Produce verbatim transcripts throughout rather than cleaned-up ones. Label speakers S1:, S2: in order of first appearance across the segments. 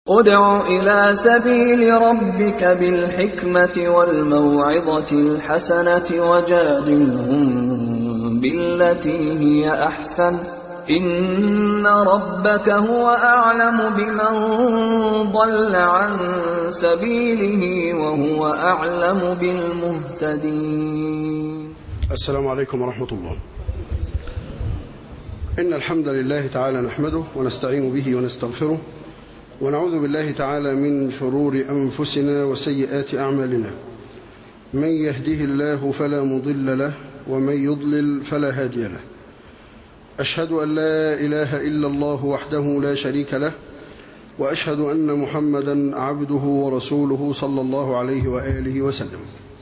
S1: ادْعُ إِلَىٰ سَبِيلِ رَبِّكَ بِالْحِكْمَةِ وَالْمَوْعِظَةِ الْحَسَنَةِ وَجَادِلْهُم بِالَّتِي هِيَ أَحْسَنُ ۚ إِنَّ رَبَّكَ هُوَ أَعْلَمُ بِمَن ضَلَّ عَن سَبِيلِهِ وَهُوَ أَعْلَمُ بِالْمُهْتَدِينَ.
S2: السلام عليكم ورحمة الله. إن الحمد لله تعالى نحمده ونستعين به ونستغفره، ونعوذ بالله تعالى من شرور أنفسنا وسيئات أعمالنا. من يهده الله فلا مضل له، ومن يضلل فلا هادي له. أشهد أن لا إله إلا الله وحده لا شريك له، وأشهد أن محمدا عبده ورسوله صلى الله عليه وآله وسلم.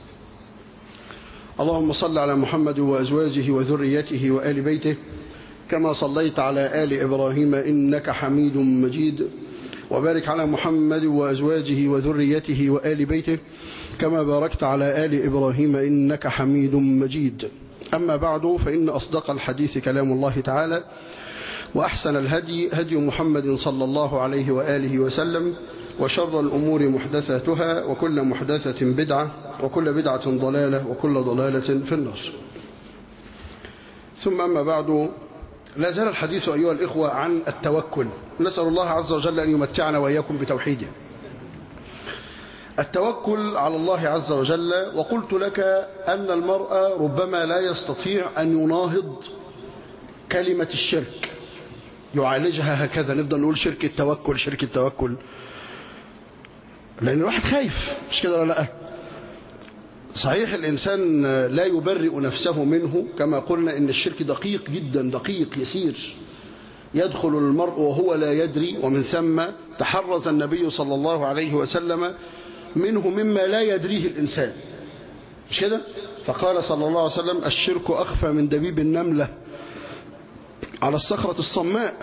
S2: اللهم صل على محمد وأزواجه وذريته وآل بيته كما صليت على آل إبراهيم إنك حميد مجيد، وبارك على محمد وأزواجه وذريته وآل بيته كما باركت على آل إبراهيم إنك حميد مجيد. أما بعد، فإن أصدق الحديث كلام الله تعالى، وأحسن الهدي هدي محمد صلى الله عليه وآله وسلم، وشر الأمور محدثاتها، وكل محدثة بدعة، وكل بدعة ضلالة، وكل ضلالة في النار. ثم أما بعد، لا زال الحديث أيها الإخوة عن التوكل. نسأل الله عز وجل أن يمتعنا وإياكم بتوحيده. التوكل على الله عز وجل، وقلت لك أن المرء ربما لا يستطيع أن يناهض كلمة الشرك، يعالجها هكذا، نبدأ نقول شرك التوكل شرك التوكل، لأن الواحد خايف، مش كده ولا لا؟ صحيح الإنسان لا يبرئ نفسه منه، كما قلنا إن الشرك دقيق جدا، دقيق يسير، يدخل المرء وهو لا يدري، ومن ثم تحرز النبي صلى الله عليه وسلم منه مما لا يدريه الإنسان، مش كده؟ فقال صلى الله عليه وسلم: الشرك أخفى من دبيب النملة على الصخرة الصماء،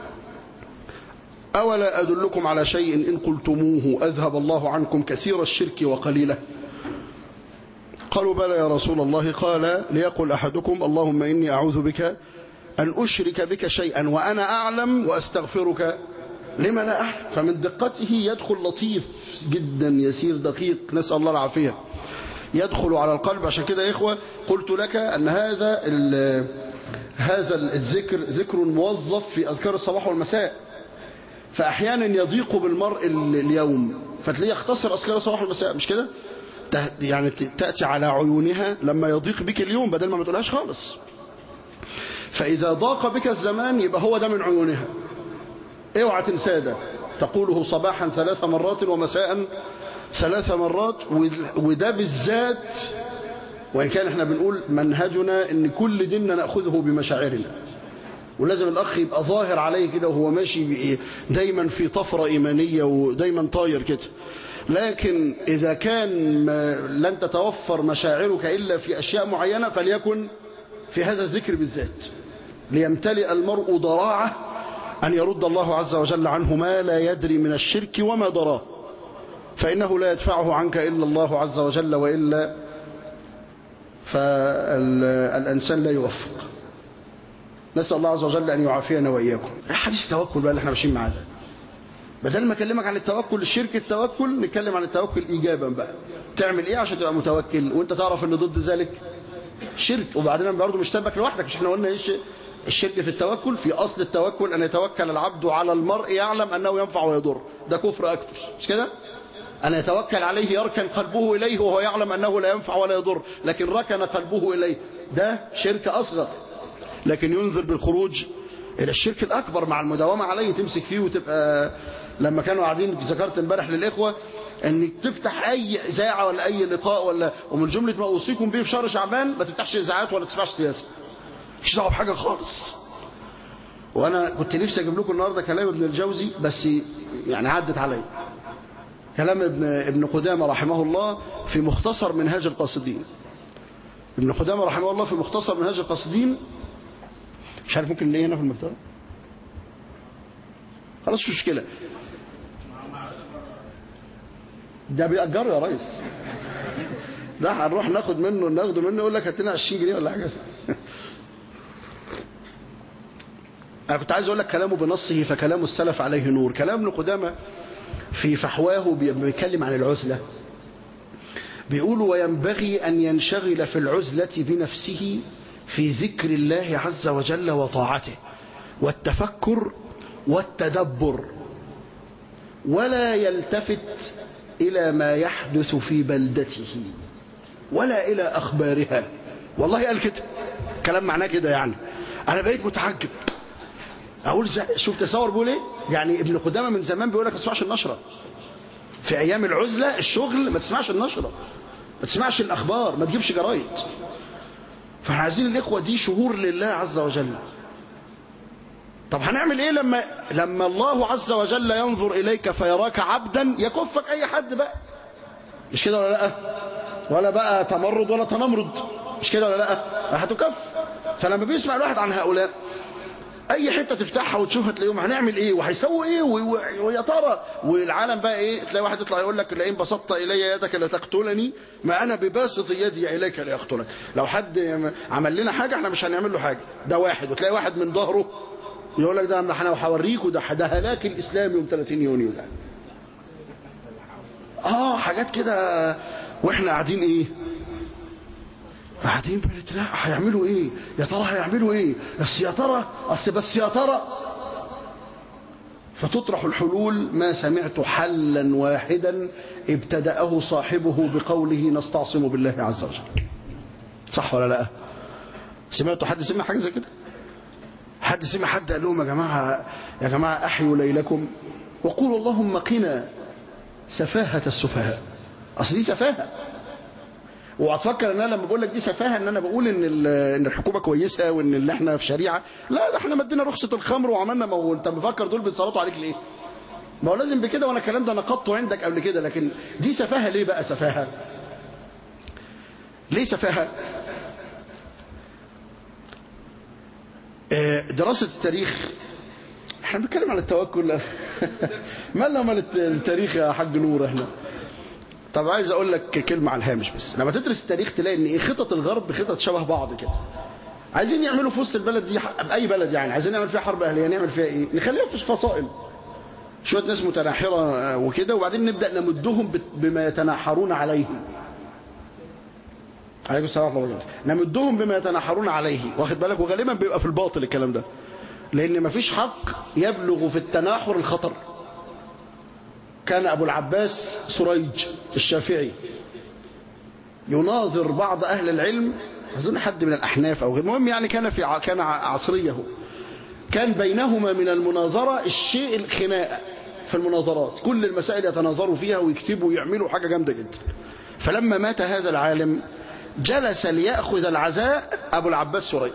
S2: أولا أدلكم على شيء إن قلتموه أذهب الله عنكم كثير الشرك وقليله؟ قالوا: بلى يا رسول الله. قال: ليقل أحدكم: اللهم إني أعوذ بك أن أشرك بك شيئا وأنا أعلم، وأستغفرك لما لا أعلم. فمن دقته يدخل لطيف جدا، يسير دقيق، نسأل الله العافية، يدخل على القلب. عشان كده يا إخوة قلت لك أن هذا هذا الذكر ذكر موظف في أذكار الصباح والمساء، فأحيانا يضيق بالمرء اليوم فتلاقيه يختصر أذكار الصباح والمساء، مش كده؟ يعني تأتي على عيونها لما يضيق بك اليوم، بدل ما ما تقولهاش خالص. فإذا ضاق بك الزمان يبقى هو ده من عيونها، اوعى تنسى ده، تقوله صباحا ثلاث مرات ومساء ثلاث مرات. وده بالذات، وإن كان احنا بنقول منهجنا ان كل ديننا نأخذه بمشاعرنا، ولازم الأخ يبقى ظاهر عليه كده وهو ماشي دايما في طفرة إيمانية ودايما طاير كده، لكن إذا كان لن تتوفر مشاعرك إلا في أشياء معينة فليكن في هذا الذكر بالذات، ليمتلئ المرء ضراعة أن يرد الله عز وجل عنه ما لا يدري من الشرك وما دراه، فإنه لا يدفعه عنك إلا الله عز وجل، وإلا فالإنسان لا يوفق. نسأل الله عز وجل أن يعافينا وإياكم. حديث التوكل بقى اللي احنا ماشيين معاه ده، بدل ما اكلمك عن التوكل الشرك التوكل، نتكلم عن التوكل ايجابا بقى. تعمل ايه عشان تبقى متوكل وانت تعرف ان ضد ذلك شرك؟ وبعدين برضه مش تبك لوحدك، مش احنا قلنا ايش الشرك في التوكل؟ في اصل التوكل ان يتوكل العبد على المرء يعلم انه ينفع ويضر، ده كفر اكبر، مش كده؟ ان يتوكل عليه يركن قلبه اليه وهو يعلم انه لا ينفع ولا يضر، لكن ركن قلبه اليه، ده شرك اصغر، لكن ينذر بالخروج الى الشرك الاكبر مع المداومه عليه، تمسك فيه وتبقى. لما كانوا قاعدين، ذكرت امبارح للاخوه انك تفتح اي اذاعه ولا اي لقاء، ولا ومن جمله ما اوصيكم به في شهر شعبان ما تفتحش اذاعات ولا تسمعش سياسه، مفيش دعوه بحاجه خالص. وانا كنت نفسي اجيب لكم النهارده كلام ابن الجوزي، بس يعني عدت عليا كلام ابن ابن قدامه رحمه الله في مختصر منهاج القاصدين. ابن قدامه رحمه الله في مختصر منهاج القاصدين، مش عارف ممكن نلاقيه هنا في المكتبه، خلاص مش مشكله، ده بيأجره يا ريس، ده هنروح ناخد منه ناخده منه يقول لك هات لنا عشرين جنيه ولا حاجه. انا كنت عايز اقول لك كلامه بنصه، فكلام السلف عليه نور. كلام ابن قدامه في فحواه بيتكلم عن العزلة، بيقول وينبغي أن ينشغل في العزلة بنفسه في ذكر الله عز وجل وطاعته والتفكر والتدبر، ولا يلتفت إلى ما يحدث في بلدته ولا إلى أخبارها. والله قال كده كلام معناه كده، يعني أنا بقيت متعجب أقول شوف تصور بيقول إيه. يعني ابن قدامة من زمان بيقول لك ما تسمعش النشرة في أيام العزلة، الشغل ما تسمعش النشرة، ما تسمعش الأخبار، ما تجيبش جرايد. فاحنا عايزين الإخوة دي شهور لله عز وجل. طب هنعمل إيه لما لما الله عز وجل ينظر إليك فيراك عبدا يكفك أي حد بقى؟ مش كده ولا لا؟ ولا بقى تمرد ولا تنمرد، مش كده ولا لا؟ هتكف. فلما بيسمع الواحد عن هؤلاء اي حته تفتحها وتشوفها تلاقيهم هنعمل ايه وهيسووا ايه ويا ترى، والعالم بقى ايه، تلاقي واحد يطلع يقول لك لئن بسطت الي يدك لتقتلني ما انا بباسط يدي اليك لاقتلك. لو حد عمل لنا حاجه احنا مش هنعمل له حاجه، ده واحد. وتلاقي واحد من ظهره يقول لك ده احنا هوريكوا ده ده هلاك الاسلام يوم ثلاثين يونيو ده. اه حاجات كده، واحنا قاعدين ايه؟ قاعدين بنتلاقى هيعملوا ايه؟ يا ترى هيعملوا ايه؟ بس يا ترى، اصل بس يا ترى. فتطرح الحلول. ما سمعت حلا واحدا ابتدأه صاحبه بقوله نستعصم بالله عز وجل. صح ولا لا؟ سمعتوا حد سمع حاجه زي كده؟ حد سمع حد قال لهم يا جماعه يا جماعه احيوا ليلكم وقولوا اللهم قنا سفاهه السفهاء. اصل دي سفاهه. وهتفكر ان انا لما بقول لك دي سفاهه ان انا بقول ان ان الحكومه كويسه وان اللي احنا في شريعه. لا، ده احنا مدينا رخصه الخمر وعملنا. ما هو انت مفكر دول بيتصرفوا عليك ليه؟ ما هو لازم بكده، وانا الكلام ده نقضته عندك قبل كده. لكن دي سفاهه ليه بقى؟ سفاهه ليه سفاهه؟ دراسه التاريخ. احنا بنتكلم عن التوكل. مالنا مال التاريخ يا حاج نور احنا. طب عايز اقول لك كلمه على الهامش بس. لما تدرس التاريخ تلاقي ان ايه، خطط الغرب خطط شبه بعض كده. عايزين يعملوا في وسط البلد دي، اي بلد يعني، عايزين نعمل فيها حرب اهليه. نعمل فيها ايه؟ نخليها في فصائل، شويه ناس متناحره وكده، وبعدين نبدا نمدهم بما يتناحرون عليه. عليكم السلام ورحمه الله وبركاته. نمدهم بما يتناحرون عليه، واخد بالك؟ وغالبا بيبقى في الباطل الكلام ده، لان مفيش حق يبلغ في التناحر الخطر. كان أبو العباس سريج الشافعي يناظر بعض أهل العلم، أظن حد من الأحناف أو غير، المهم يعني كان في كان عصريه، كان بينهما من المناظرة الشيء الخناقة في المناظرات، كل المسائل يتناظروا فيها ويكتبوا ويعملوا حاجة جامدة جدا. فلما مات هذا العالم جلس ليأخذ العزاء أبو العباس سريج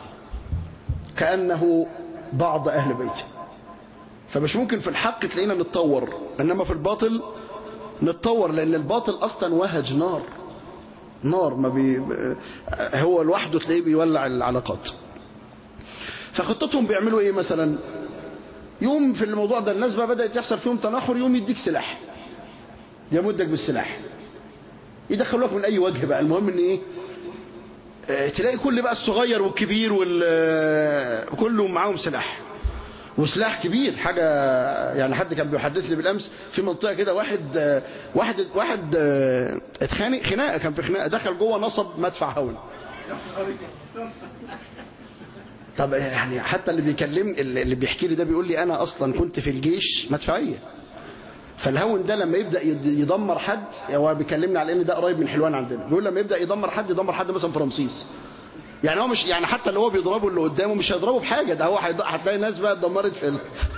S2: كأنه بعض أهل بيته. فمش ممكن في الحق تلاقينا نتطور، إنما في الباطل نتطور، لأن الباطل أصلا وهج نار نار ما بي هو لوحده تلاقيه بيولع العلاقات. فخطتهم بيعملوا إيه مثلا؟ يوم في الموضوع ده الناس بقى بدأت يحصل فيهم تناحر، يوم يديك سلاح، يمدك بالسلاح، يدخلوك من أي وجه بقى. المهم إن إيه؟ تلاقي كل بقى الصغير والكبير وكله معاهم سلاح، وسلاح كبير حاجة يعني. حد كان بيحدث لي بالأمس في منطقة كده، واحد واحد واحد اتخانق خناقة، كان في خناقة، دخل جوه نصب مدفع هون. طب يعني حتى اللي بيكلمني اللي بيحكي لي ده بيقول لي أنا أصلا كنت في الجيش مدفعية. فالهون ده لما يبدأ يدمر حد، هو بيكلمني على ان ده قريب من حلوان عندنا، بيقول لما يبدأ يدمر حد يدمر حد مثلا في رمسيس، يعني هو مش يعني حتى اللي هو بيضربه اللي قدامه مش هيضربه بحاجة، ده هو هتلاقي ناس بقى اتدمرت في ال...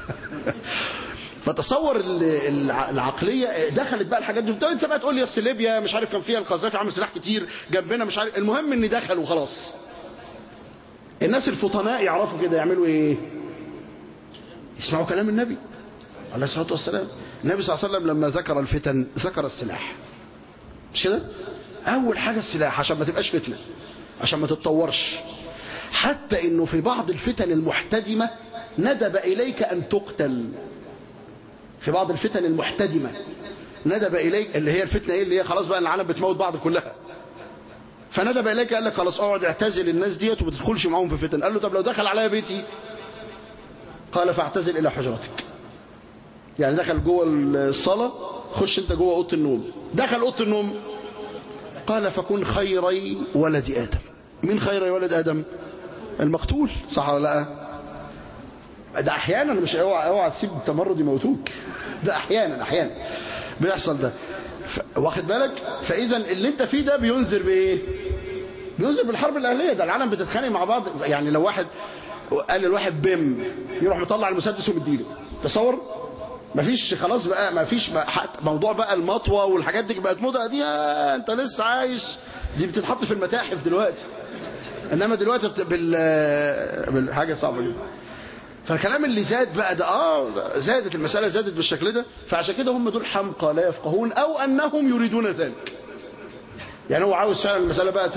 S2: فتصور العقلية دخلت بقى الحاجات دي. انت بقى تقول لي اصل ليبيا مش عارف كان فيها القذافي عامل سلاح كتير جنبنا مش عارف، المهم ان دخل وخلاص. الناس الفطناء يعرفوا كده يعملوا ايه؟ يسمعوا كلام النبي عليه الصلاة والسلام. النبي صلى الله عليه وسلم لما ذكر الفتن ذكر السلاح، مش كده؟ أول حاجة السلاح عشان ما تبقاش فتنة، عشان ما تتطورش. حتى إنه في بعض الفتن المحتدمة ندب إليك أن تقتل. في بعض الفتن المحتدمة ندب إليك، اللي هي الفتنة إيه؟ اللي هي خلاص بقى العالم بتموت بعض كلها. فندب إليك قال لك خلاص اقعد اعتزل الناس ديت وما تدخلش معاهم في فتن. قال له طب لو دخل عليا بيتي؟ قال فاعتزل إلى حجرتك. يعني دخل جوه الصلاة، خش انت جوه اوضه النوم. دخل اوضه النوم قال فكن خيري ولد آدم. مين خيري ولد آدم؟ المقتول، صح ولا لا؟ ده احيانا، مش اوعى اوعى تسيب التمرد يموتوك، ده احيانا احيانا بيحصل ده. ف... واخد بالك؟ فاذا اللي انت فيه ده بينذر بايه؟ بينذر بالحرب الاهليه. ده العالم بتتخانق مع بعض. يعني لو واحد قال للواحد بم، يروح مطلع المسدس ومديله. تصور؟ مفيش خلاص بقى، مفيش بقى موضوع بقى المطوه والحاجات دي بقت موضه دي. انت لسه عايش، دي بتتحط في المتاحف دلوقتي. انما دلوقتي بال بالحاجه صعبه جدا. فالكلام اللي زاد بقى ده اه زادت المساله، زادت بالشكل ده. فعشان كده هم دول حمقى لا يفقهون، او انهم يريدون ذلك. يعني هو عاوز فعلا المساله بقى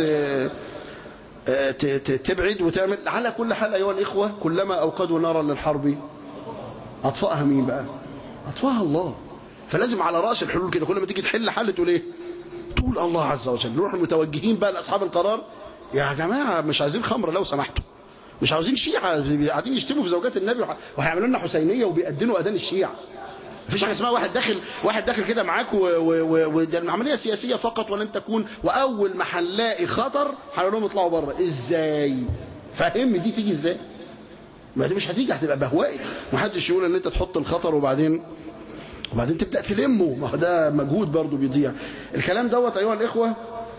S2: تبعد وتعمل. على كل حال ايها الاخوه، كلما اوقدوا نارا للحرب اطفاها مين بقى؟ اطفاها الله. فلازم على راس الحلول كده، كل ما تيجي تحل حل تقول ايه؟ تقول الله عز وجل. نروح متوجهين بقى لاصحاب القرار، يا جماعه مش عايزين خمره لو سمحتوا، مش عاوزين شيعة قاعدين يشتموا في زوجات النبي وهيعملوا لنا حسينيه وبيأذنوا اذان الشيعة. مفيش حاجه اسمها واحد داخل واحد داخل كده معاك وده العمليه سياسيه فقط ولن تكون. واول ما هنلاقي خطر هنقول لهم اطلعوا بره. ازاي؟ فاهم دي تيجي ازاي؟ ما دي مش هتيجي، هتبقى بهوائي. محدش يقول ان انت تحط الخطر وبعدين وبعدين تبدا تلمه، ما هو ده مجهود برضه بيضيع. الكلام دوت ايها الاخوه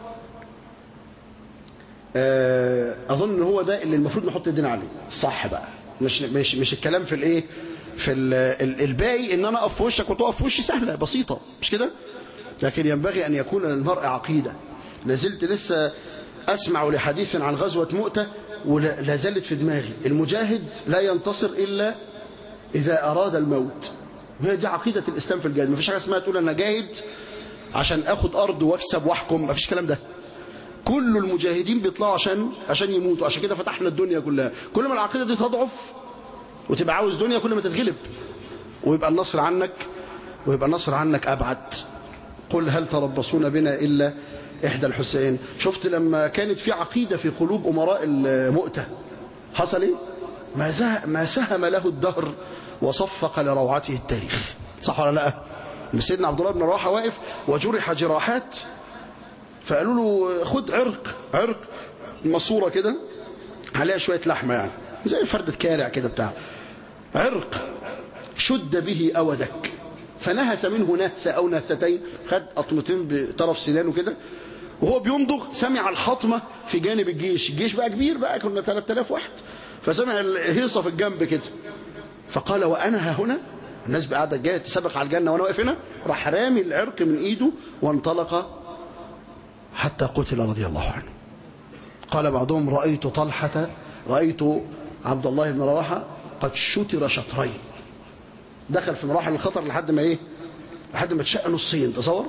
S2: اظن ان هو ده اللي المفروض نحط ايدينا عليه الصح بقى. مش مش مش الكلام في الايه في الباقي، ان انا اقف في وشك وتقف في وشي سهله بسيطه، مش كده؟ لكن ينبغي ان يكون للمرء عقيده. لازلت لسه اسمع لحديث عن غزوه مؤتة ولا زالت في دماغي. المجاهد لا ينتصر الا اذا اراد الموت. وهي دي عقيده الاسلام في الجهاد. مفيش حاجه اسمها تقول انا جاهد عشان اخد ارض واكسب واحكم، مفيش كلام ده. كل المجاهدين بيطلعوا عشان عشان يموتوا. عشان كده فتحنا الدنيا كلها. كل ما العقيده دي تضعف وتبقى عاوز دنيا، كل ما تتغلب ويبقى النصر عنك ويبقى النصر عنك ابعد. قل هل تربصون بنا الا احدى الحسين. شفت لما كانت في عقيده في قلوب امراء المؤتة حصل ايه؟ ما ما سهم له الدهر وصفق لروعته التاريخ، صح ولا لا؟ سيدنا عبد الله بن رواحه واقف وجرح جراحات، فقالوا له خد عرق عرق ماسوره كده عليها شويه لحمه، يعني زي فرده كارع كده بتاع عرق، شد به اودك، فنهس منه نهسه او نهستين، خد قطمتين بطرف سنانه كده، وهو بيمضغ سمع الحطمه في جانب الجيش. الجيش بقى كبير بقى، كنا ثلاثة آلاف واحد، فسمع الهيصه في الجنب كده، فقال وانا ها هنا، الناس بقى قاعده جايه تسابق على الجنه وانا واقف هنا، راح رامي العرق من ايده وانطلق حتى قتل رضي الله عنه. قال بعضهم رأيت طلحة رأيت عبد الله بن رواحة قد شتر شطرين، دخل في مراحل الخطر لحد ما ايه لحد ما اتشق نصين. تصور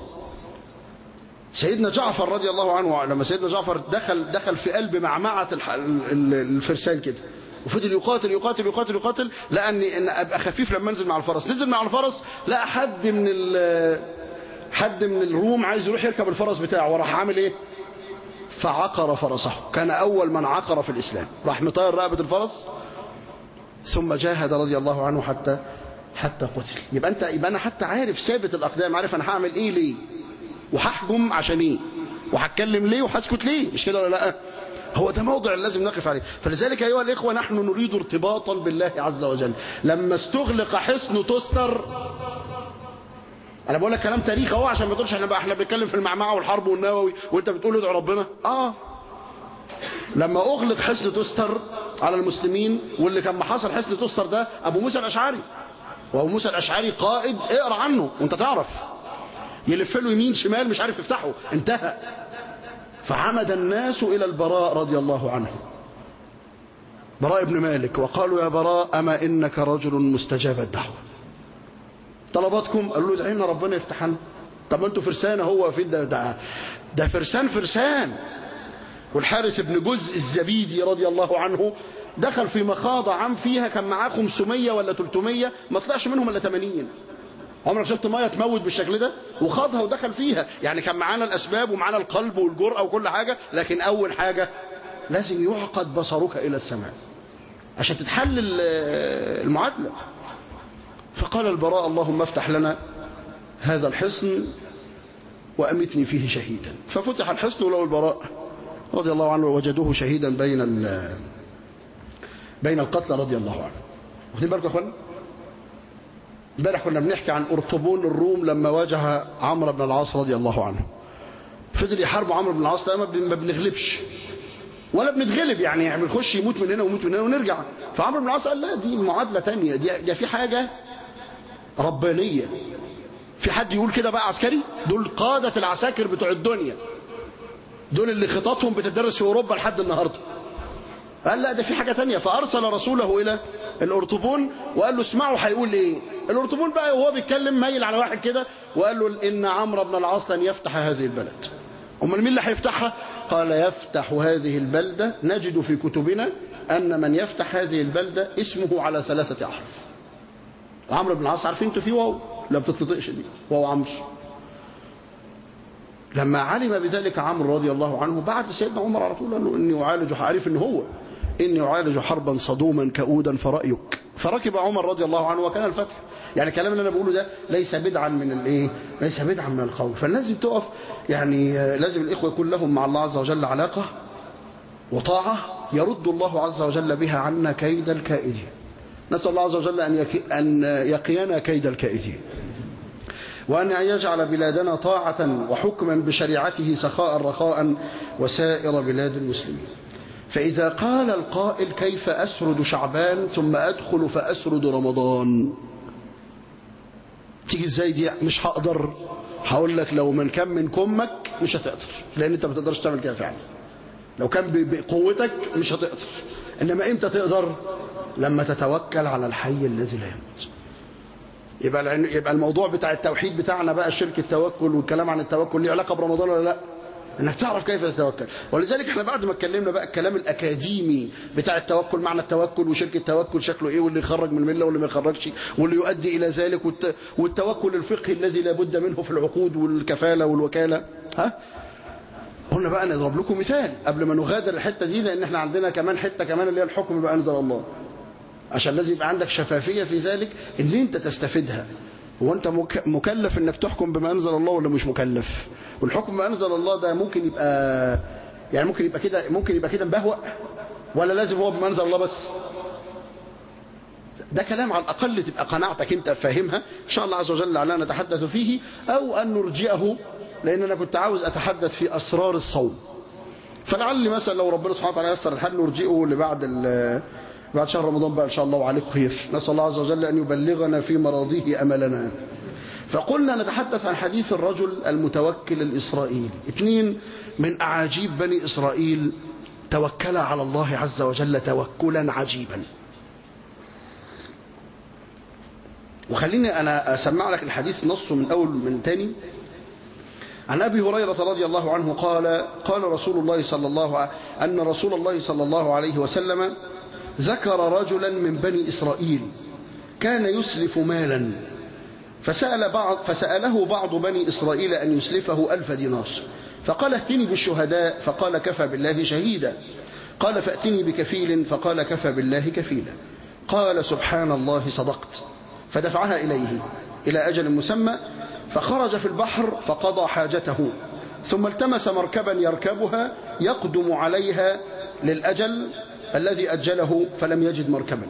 S2: سيدنا جعفر رضي الله عنه، لما سيدنا جعفر دخل دخل في قلب معمعة الفرسان كده، وفضل يقاتل يقاتل يقاتل يقاتل، لقى ان ابقى خفيف لما انزل مع الفرس. نزل مع الفرس لقى حد من حد من الروم عايز يروح يركب الفرس بتاعه، وراح عامل ايه؟ فعقر فرسه. كان اول من عقر في الاسلام، راح مطير رقبه الفرس، ثم جاهد رضي الله عنه حتى حتى قتل. يبقى انت يبقى انا حتى عارف ثابت الاقدام، عارف انا هعمل ايه ليه، وهحجم عشان ايه، وهتكلم ليه، وهسكت ليه، مش كده ولا لا؟ هو ده موضع اللي لازم نقف عليه. فلذلك ايها الاخوه نحن نريد ارتباطا بالله عز وجل. لما استغلق حصن تستر، انا بقول لك كلام تاريخي اهو عشان ما تقولش احنا بقى احنا بنتكلم في المعمعه والحرب والنووي وانت بتقول ادعوا ربنا. اه لما اغلق حصن تستر على المسلمين، واللي كان محاصر حصن تستر ده ابو موسى الاشعري، وابو موسى الاشعري قائد اقرا عنه وانت تعرف، يلف له يمين شمال مش عارف يفتحه، انتهى. فعمد الناس الى البراء رضي الله عنه، براء بن مالك، وقالوا يا براء اما انك رجل مستجاب الدعوه، طلباتكم؟ قالوا له ادعي لنا ربنا يفتح لنا. طب ما انتوا فرسان، هو فين ده؟ ده, ده فرسان فرسان. والحارث بن جزء الزبيدي رضي الله عنه دخل في مخاضة عام فيها كان معاه خمسمية ولا ثلاثمية، ما طلعش منهم الا ثمانين. عمرك شفت ميه تموت بالشكل ده؟ وخاضها ودخل فيها. يعني كان معانا الاسباب ومعانا القلب والجرأة وكل حاجة، لكن اول حاجة لازم يعقد بصرك الى السماء عشان تتحل المعادلة. فقال البراء اللهم افتح لنا هذا الحصن وأمتني فيه شهيدا. ففتح الحصن ولو البراء رضي الله عنه وجدوه شهيدا بين بين القتلى رضي الله عنه. واخدين بالكم يا اخوانا؟ امبارح كنا بنحكي عن أرطبون الروم لما واجه عمرو بن العاص رضي الله عنه. فضل يحاربوا عمرو بن العاص، ما بنغلبش ولا بنتغلب، يعني يعني بنخش يموت من هنا ويموت من هنا ونرجع. فعمرو بن العاص قال لا، دي معادلة تانية، دي, دي في حاجة ربانية. في حد يقول كده بقى عسكري؟ دول قادة العساكر بتوع الدنيا، دول اللي خططهم بتدرس في أوروبا لحد النهاردة. قال لا، ده في حاجة تانية. فأرسل رسوله إلى الأرطبون وقال له اسمعوا هيقول إيه. الأرطبون بقى وهو بيتكلم ميل على واحد كده وقال له إن عمرو بن العاص لن يفتح هذه البلد. أمال مين اللي هيفتحها؟ قال يفتح هذه البلدة، نجد في كتبنا أن من يفتح هذه البلدة اسمه على ثلاثة أحرف. عمرو بن العاص عارفين انتوا في واو لا بتتنطقش دي، واو عمرو. لما علم بذلك عمرو رضي الله عنه بعد سيدنا عمر على طول قال له اني اعالج، عارف ان هو اني اعالج حربا صدوما كؤودا فرأيك. فركب عمر رضي الله عنه وكان الفتح. يعني الكلام اللي انا بقوله ده ليس بدعا من الايه، ليس بدعا من القول. فالناس تقف، يعني لازم الاخوه يكون لهم مع الله عز وجل علاقه وطاعه يرد الله عز وجل بها عنا كيد الكائدين. نسأل الله عز وجل أن أن يقينا كيد الكائدين، وأن يجعل بلادنا طاعة وحكما بشريعته سخاء رخاء وسائر بلاد المسلمين. فإذا قال القائل كيف أسرد شعبان ثم أدخل فأسرد رمضان، تيجي ازاي دي؟ مش هقدر. هقول لك لو من كان من كمك مش هتقدر، لأن أنت ما تقدرش تعمل كده فعلا. لو كان بقوتك مش هتقدر. إنما إمتى تقدر؟ لما تتوكل على الحي الذي لا يموت. يبقى يبقى الموضوع بتاع التوحيد بتاعنا بقى شرك التوكل والكلام عن التوكل ليه علاقه برمضان ولا لا؟ انك تعرف كيف تتوكل. ولذلك احنا بعد ما اتكلمنا بقى الكلام الاكاديمي بتاع التوكل، معنى التوكل وشرك التوكل شكله ايه، واللي يخرج من المله واللي ما يخرجش، واللي يؤدي الى ذلك، والتوكل الفقهي الذي لا بد منه في العقود والكفاله والوكاله. ها؟ قلنا بقى نضرب لكم مثال قبل ما نغادر الحته دي، لان احنا عندنا كمان حته كمان اللي هي الحكم بما انزل الله، عشان لازم يبقى عندك شفافية في ذلك ان انت تستفيدها. هو انت مكلف انك تحكم بما انزل الله ولا مش مكلف؟ والحكم بما انزل الله ده ممكن يبقى يعني ممكن يبقى كده ممكن يبقى كده مبهوأ، ولا لازم هو بما انزل الله بس؟ ده كلام على الاقل تبقى قناعتك انت فاهمها. ان شاء الله عز وجل لعلنا نتحدث فيه او ان نرجئه، لان انا كنت عاوز اتحدث في اسرار الصوم. فلعل مثلا لو ربنا سبحانه وتعالى يسر الحال نرجئه لبعد بعد شهر رمضان بقى إن شاء الله وعليكم خير. نسأل الله عز وجل أن يبلغنا في مراضيه أملنا. فقلنا نتحدث عن حديث الرجل المتوكل الإسرائيلي. اثنين من أعاجيب بني إسرائيل توكل على الله عز وجل توكلا عجيبا. وخليني أنا أسمع لك الحديث نصه من أول من تاني. عن أبي هريرة رضي الله عنه قال قال رسول الله صلى الله عليه أن رسول الله صلى الله عليه وسلم ذكر رجلا من بني إسرائيل كان يسلف مالا، فسأل بعض فسأله بعض بني إسرائيل أن يسلفه ألف دينار، فقال ائتني بالشهداء، فقال كفى بالله شهيدا. قال فأتني بكفيل، فقال كفى بالله كفيلا. قال سبحان الله صدقت، فدفعها إليه إلى أجل مسمى، فخرج في البحر فقضى حاجته، ثم التمس مركبا يركبها يقدم عليها للأجل الذي أجله، فلم يجد مركبا،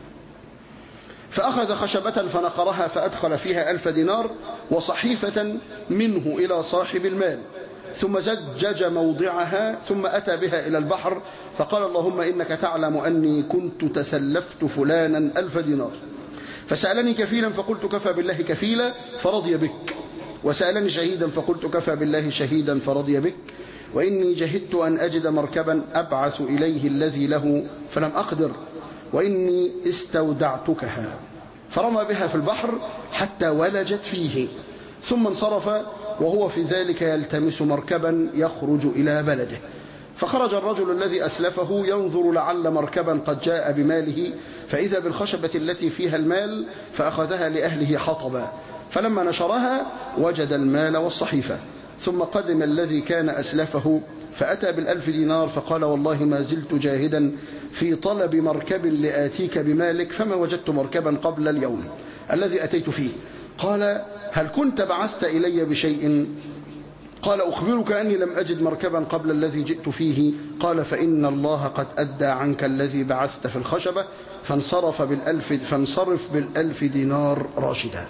S2: فأخذ خشبة فنقرها فأدخل فيها ألف دينار وصحيفة منه إلى صاحب المال، ثم زجج موضعها، ثم أتى بها إلى البحر فقال اللهم إنك تعلم أني كنت تسلفت فلانا ألف دينار، فسألني كفيلا فقلت كفى بالله كفيلا فرضي بك، وسألني شهيدا فقلت كفى بالله شهيدا فرضي بك، وإني جهدت أن أجد مركبا أبعث إليه الذي له فلم أقدر، وإني استودعتكها، فرمى بها في البحر حتى ولجت فيه، ثم انصرف وهو في ذلك يلتمس مركبا يخرج إلى بلده، فخرج الرجل الذي أسلفه ينظر لعل مركبا قد جاء بماله، فإذا بالخشبة التي فيها المال فأخذها لأهله حطبا، فلما نشرها وجد المال والصحيفة، ثم قدم الذي كان أسلفه فأتى بالألف دينار فقال والله ما زلت جاهدا في طلب مركب لآتيك بمالك فما وجدت مركبا قبل اليوم، الذي أتيت فيه. قال هل كنت بعثت إلي بشيء؟ قال أخبرك أني لم أجد مركبا قبل الذي جئت فيه. قال فإن الله قد أدى عنك الذي بعثت في الخشبة، فانصرف بالألف, فانصرف بالألف دينار راشدا.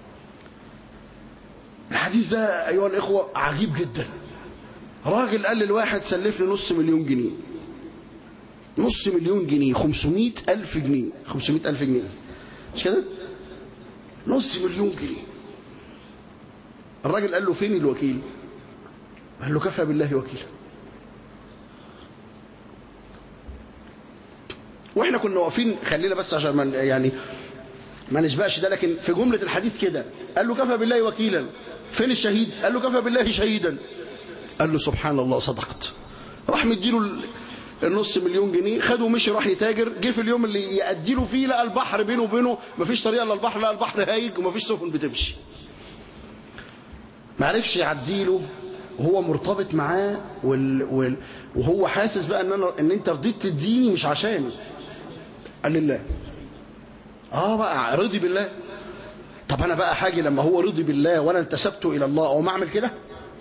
S2: الحديث ده أيها الإخوة عجيب جدا. راجل قال للواحد سلفني نص مليون جنيه، نص مليون جنيه خمسمائة ألف جنيه، خمسمائة ألف جنيه مش كده؟ نص مليون جنيه. الراجل قال له فين الوكيل؟ قال له كفى بالله وكيلا. واحنا كنا واقفين، خلينا بس عشان ما يعني ما نسبقش ده، لكن في جملة الحديث كده قال له كفى بالله وكيلا. فين الشهيد؟ قال له كفى بالله شهيدا. قال له سبحان الله صدقت. راح مديله النص مليون جنيه، خده ومشي راح يتاجر. جه في اليوم اللي يأدي له فيه لقى البحر بينه وبينه مفيش طريقه الا البحر، لقى البحر هايج ومفيش سفن بتمشي. ما عرفش يعديله وهو مرتبط معاه وال... وال... وهو حاسس بقى ان انا ان انت رضيت تديني مش عشاني. قال لله. اه بقى رضي بالله. طب انا بقى حاجه لما هو رضي بالله وانا انتسبت الى الله او ما اعمل كده؟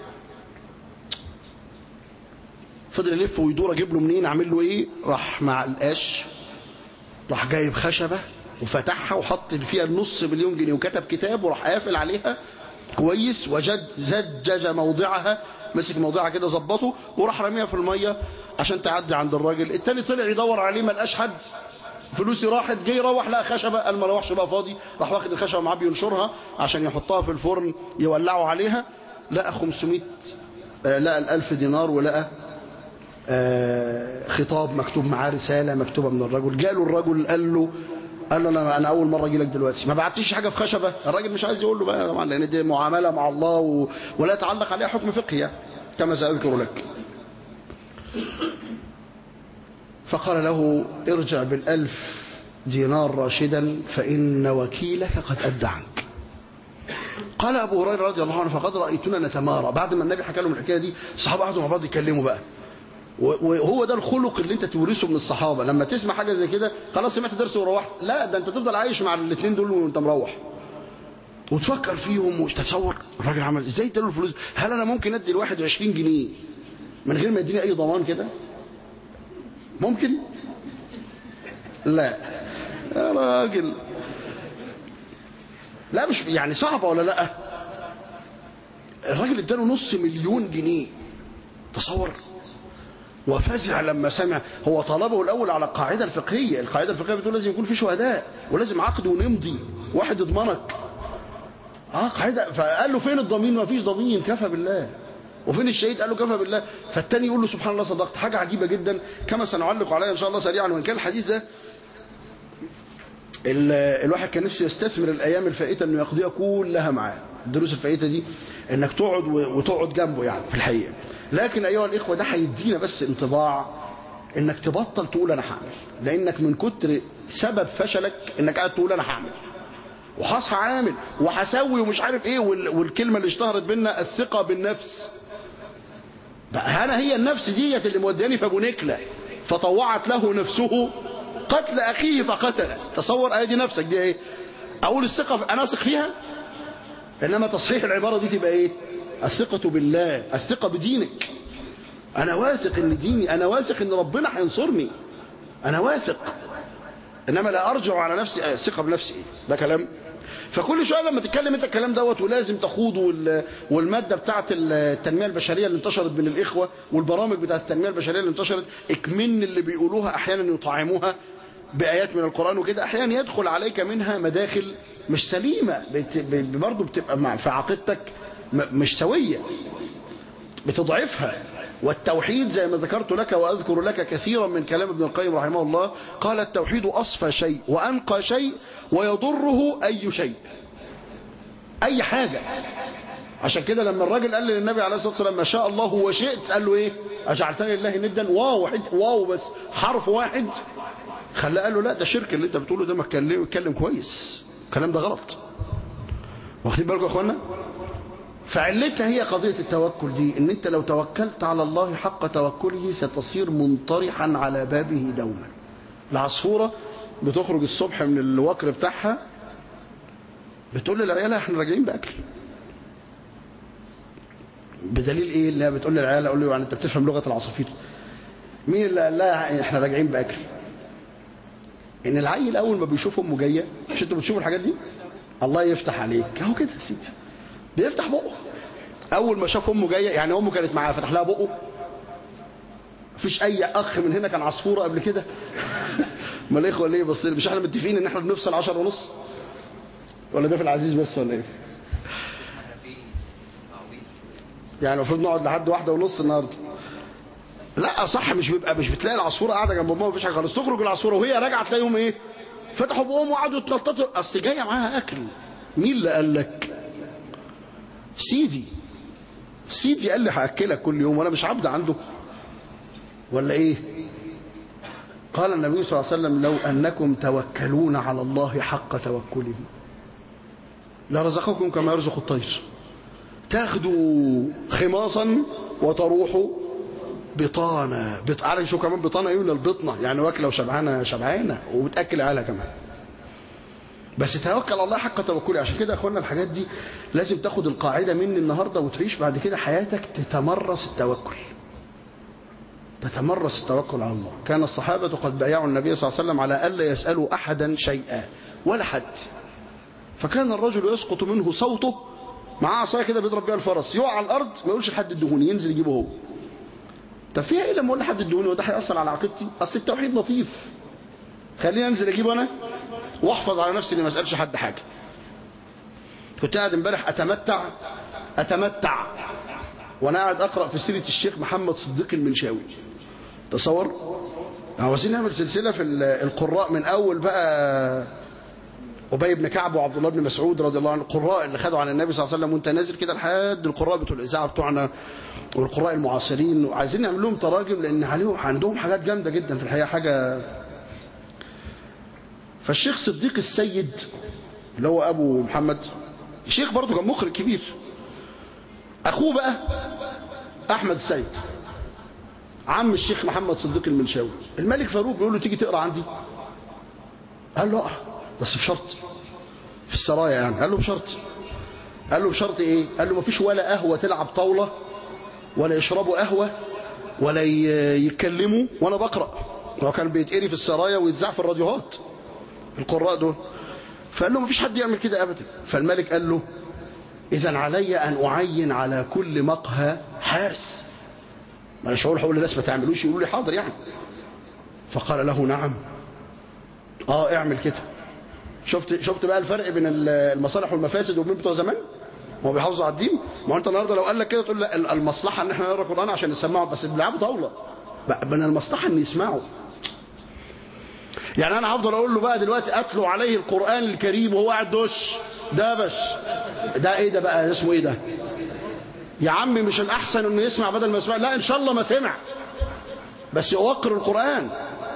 S2: فضل يلف ويدور اجيب له منين، اعمل له ايه؟ راح مع القاش راح جايب خشبه وفتحها وحط فيها النص مليون جنيه وكتب كتاب وراح قافل عليها كويس وجد زجج موضعها، مسك موضعها كده ظبطه وراح رميها في الميه عشان تعدي عند الراجل. التاني طلع يدور عليه ما لقاش حد، فلوسي راحت. جاي يروح لقى خشبه، قال ما روحش بقى فاضي، راح واخد الخشبه معاه بينشرها عشان يحطها في الفرن يولعوا عليها. لقى خمسمائة آه لقى الألف دينار ولقى آه خطاب مكتوب معاه رساله مكتوبه من الرجل. جاله الرجل قال له قال له انا انا اول مره اجي لك دلوقتي، ما بعتيش حاجه في خشبه؟ الراجل مش عايز يقول له بقى طبعا لان دي معامله مع الله و... ولا يتعلق عليها حكم فقهي كما ساذكر لك. فقال له ارجع بالألف دينار راشدا فإن وكيلك قد أدى عنك. قال أبو هريرة رضي الله عنه فقد رأيتنا نتمارى. بعد ما النبي حكى لهم الحكاية دي الصحابة قعدوا مع بعض يتكلموا بقى، وهو ده الخلق اللي انت تورثه من الصحابة. لما تسمع حاجة زي كده خلاص سمعت درس وروحت، لا ده انت تفضل عايش مع الاثنين دول وانت مروح وتفكر فيهم وتتصور الراجل عمل ازاي اداله الفلوس. هل انا ممكن ادي الواحد عشرين جنيه من غير ما يديني اي ضمان كده؟ ممكن؟ لا يا راجل، لا مش يعني صعبة ولا لا؟ الراجل اداله نص مليون جنيه، تصور. وفزع لما سمع. هو طلبه الاول على القاعده الفقهيه، القاعده الفقهيه بتقول لازم يكون في شهداء ولازم عقد ونمضي واحد يضمنك. اه قاعده. فقال له فين الضمين؟ ما فيش ضمين، كفى بالله. وفين الشهيد؟ قال له كفى بالله. فالتاني يقول له سبحان الله صدقت. حاجه عجيبه جدا كما سنعلق عليها ان شاء الله سريعا. وان كان الحديث ده الواحد كان نفسه يستثمر الايام الفائته انه يقضيها كلها معاه، الدروس الفائته دي انك تقعد وتقعد جنبه يعني في الحقيقه. لكن ايها الاخوه ده هيدينا بس انطباع انك تبطل تقول انا هعمل، لانك من كتر سبب فشلك انك قاعد تقول انا هعمل وهصحى عامل وهسوي ومش عارف ايه. والكلمه اللي اشتهرت بينا الثقه بالنفس. انا هي النفس ديت اللي موداني في ابو نكله فطوعت له نفسه قتل اخيه فقتله. تصور ادي نفسك دي ايه؟ اقول الثقه انا اثق فيها، انما تصحيح العباره دي تبقى ايه؟ الثقه بالله، الثقه بدينك. انا واثق ان ديني، انا واثق ان ربنا هينصرني، انا واثق. انما لا ارجع على نفسي. الثقه بنفسي ده كلام. فكل شويه لما تتكلم انت الكلام دوت ولازم تخوضه. والماده بتاعه التنميه البشريه اللي انتشرت بين الاخوه والبرامج بتاعه التنميه البشريه اللي انتشرت اكمن اللي بيقولوها احيانا يطعموها بايات من القران وكده، احيانا يدخل عليك منها مداخل مش سليمه، برضه بتبقى مع في عقيدتك مش سويه، بتضعفها. والتوحيد زي ما ذكرت لك واذكر لك كثيرا من كلام ابن القيم رحمه الله، قال التوحيد اصفى شيء وانقى شيء ويضره اي شيء، اي حاجه. عشان كده لما الراجل قال للنبي عليه الصلاه والسلام ما شاء الله وشئت، قال له ايه؟ اجعلتني لله ندا؟ واو واحد، واو بس حرف واحد خلاه قال له لا ده شرك اللي انت بتقوله ده، ما اتكلم اتكلم كويس، الكلام ده غلط. واخدين بالكم يا اخوانا؟ فعلتها هي قضية التوكل دي، ان انت لو توكلت على الله حق توكله ستصير منطرحا على بابه دوما. العصفورة بتخرج الصبح من الوكر بتاعها بتقول للعيال احنا راجعين باكل. بدليل ايه اللي بتقول للعيال؟ اقول له يعني انت بتفهم لغه العصافير؟ مين اللي قال لها احنا راجعين باكل؟ ان العيل اول ما بيشوف امه جايه، مش انتوا بتشوفوا الحاجات دي؟ الله يفتح عليك اهو كده يا سيدي، بيفتح بقه اول ما شاف امه جايه. يعني امه كانت معاه فتح لها بقه؟ مفيش اي اخ من هنا كان عصفوره قبل كده؟ امال الاخوه ليه بص؟ مش احنا متفقين ان احنا بنفصل عشرة ونص؟ ولا ده في العزيز بس ولا ايه؟ يعني المفروض نقعد لحد واحدة ونص النهارده. لا صح، مش بيبقى مش بتلاقي العصفوره قاعده جنب امها مفيش حاجه خالص، تخرج العصفوره وهي راجعه تلاقيهم ايه؟ فتحوا بقهم وقعدوا يتنططوا، اصل جايه معاها اكل. مين اللي قال لك؟ سيدي سيدي قال لي هاكلك كل يوم وانا مش عبد عنده ولا ايه؟ قال النبي صلى الله عليه وسلم لو انكم توكلون على الله حق توكله لرزقكم كما يرزق الطير، تاخدوا خماصا وتروحوا بطانه. بط... عارف شو كمان بطانه؟ ايه؟ من البطنه، يعني واكله وشبعانه شبعانه وبتاكل عيالها كمان. بس توكل على الله حق توكله. عشان كده يا اخوانا الحاجات دي لازم تاخد القاعده مني النهارده وتعيش بعد كده حياتك تتمرس التوكل. تتمرس التوكل على الله. كان الصحابه قد بايعوا النبي صلى الله عليه وسلم على الا يسالوا احدا شيئا ولا حد. فكان الرجل يسقط منه صوته، معاه عصايه كده بيضرب بيها الفرس، يقع على الارض ما يقولش لحد ادهوني، ينزل يجيبه هو. طب فيها ايه لما اقول لحد ادهوني؟ وده هيأثر على عقيدتي؟ اصل التوحيد لطيف، خليني انزل اجيبه انا واحفظ على نفسي اني ما اسالش حد حاجه. كنت قاعد امبارح اتمتع اتمتع وانا قاعد اقرا في سيره الشيخ محمد صديق المنشاوي. تصور عاوزين نعمل سلسله في القراء من اول بقى أبي بن كعب وعبد الله بن مسعود رضي الله عنه، القراء اللي خدوا عن النبي صلى الله عليه وسلم، وانت نازل كده لحد القراء بتوع الاذاعه بتوعنا والقراء المعاصرين، وعايزين نعمل لهم تراجم لان عليهم عندهم حاجات جامده جدا في الحقيقه حاجه. فالشيخ صديق السيد اللي هو ابو محمد، شيخ برضه كان مخرج كبير. اخوه بقى احمد السيد عم الشيخ محمد صديق المنشاوي. الملك فاروق بيقول له تيجي تقرا عندي؟ قال له اه بس بشرط، في السرايا يعني. قال له بشرط. قال له بشرط ايه؟ قال له مفيش ولا قهوه تلعب طاوله ولا يشربوا قهوه ولا يتكلموا وانا بقرا. هو كان بيتقري في السرايا ويتذاع في الراديوهات القراء دول. فقال له مفيش حد يعمل كده ابدا. فالملك قال له اذا علي ان اعين على كل مقهى حارس. ما انا مش هقول هقول للناس ما تعملوش، يقولوا لي حاضر يعني. فقال له نعم اه اعمل كده. شفت شفت بقى الفرق بين المصالح والمفاسد وبين بتوع زمان؟ ما هو بيحافظوا على الدين. ما هو انت النهارده لو قال لك كده تقول لا المصلحه ان احنا نقرا القران عشان نسمعه، بس بيلعبوا طاوله بقى من المصلحه ان يسمعوا. يعني انا هفضل اقول له بقى دلوقتي اتلو عليه القران الكريم وهو قاعد دش دبش، ده ايه ده بقى؟ اسمه ايه ده يا عمي؟ مش الاحسن انه يسمع بدل ما يسمع؟ لا ان شاء الله ما سمع بس يوقر القران.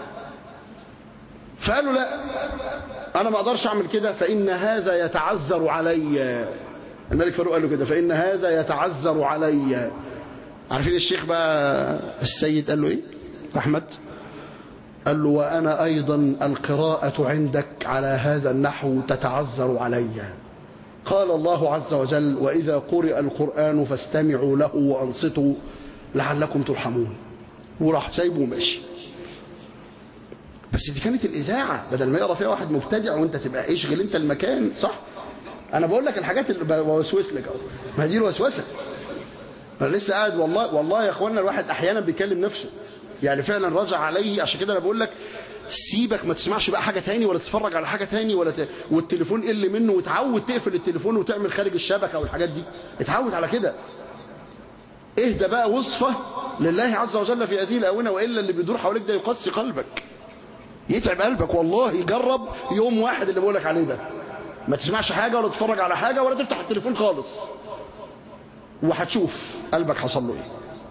S2: فقالوا لا انا ما اقدرش اعمل كده، فان هذا يتعذر علي. الملك فاروق قال له كده، فان هذا يتعذر علي. عارفين الشيخ بقى السيد قال له ايه احمد؟ قال له وانا ايضا القراءه عندك على هذا النحو تتعذر علي. قال الله عز وجل واذا قرئ القران فاستمعوا له وانصتوا لعلكم ترحمون. وراح سايبه وماشي. بس دي كانت الإذاعة، بدل ما يقرأ فيها واحد مبتدع وانت تبقى اشغل انت المكان. صح؟ انا بقول لك الحاجات اللي بوسوس لك اصلا، ما دي الوسوسه. انا لسه قاعد والله والله يا اخوانا الواحد احيانا بيكلم نفسه، يعني فعلا رجع عليه. عشان كده انا بقول لك سيبك ما تسمعش بقى حاجه تاني ولا تتفرج على حاجه تاني ولا ت... والتليفون قل منه، وتعود تقفل التليفون وتعمل خارج الشبكه والحاجات دي. اتعود على كده. اهدى بقى وصفه لله عز وجل في هذه الاونه، والا اللي بيدور حواليك ده يقسي قلبك، يتعب قلبك. والله جرب يوم واحد اللي بقولك عليه ده، ما تسمعش حاجة ولا تتفرج على حاجة ولا تفتح التليفون خالص، وهتشوف قلبك حصل له ايه.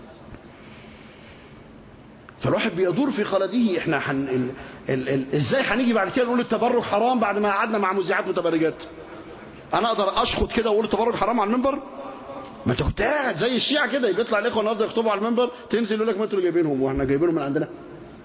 S2: فالواحد بيدور في خلده. احنا حن... ال... ال... ال... ازاي هنيجي بعد كده نقول التبرج حرام بعد ما قعدنا مع مذيعات متبرجات؟ انا اقدر اشخط كده واقول التبرج حرام على المنبر؟ ما انت كنت قاعد زي الشيعة كده، بيطلع الاخوه النهارده يخطبوا على المنبر، تنزل يقول لك ما انتوا اللي جايبينهم واحنا جايبينهم من عندنا.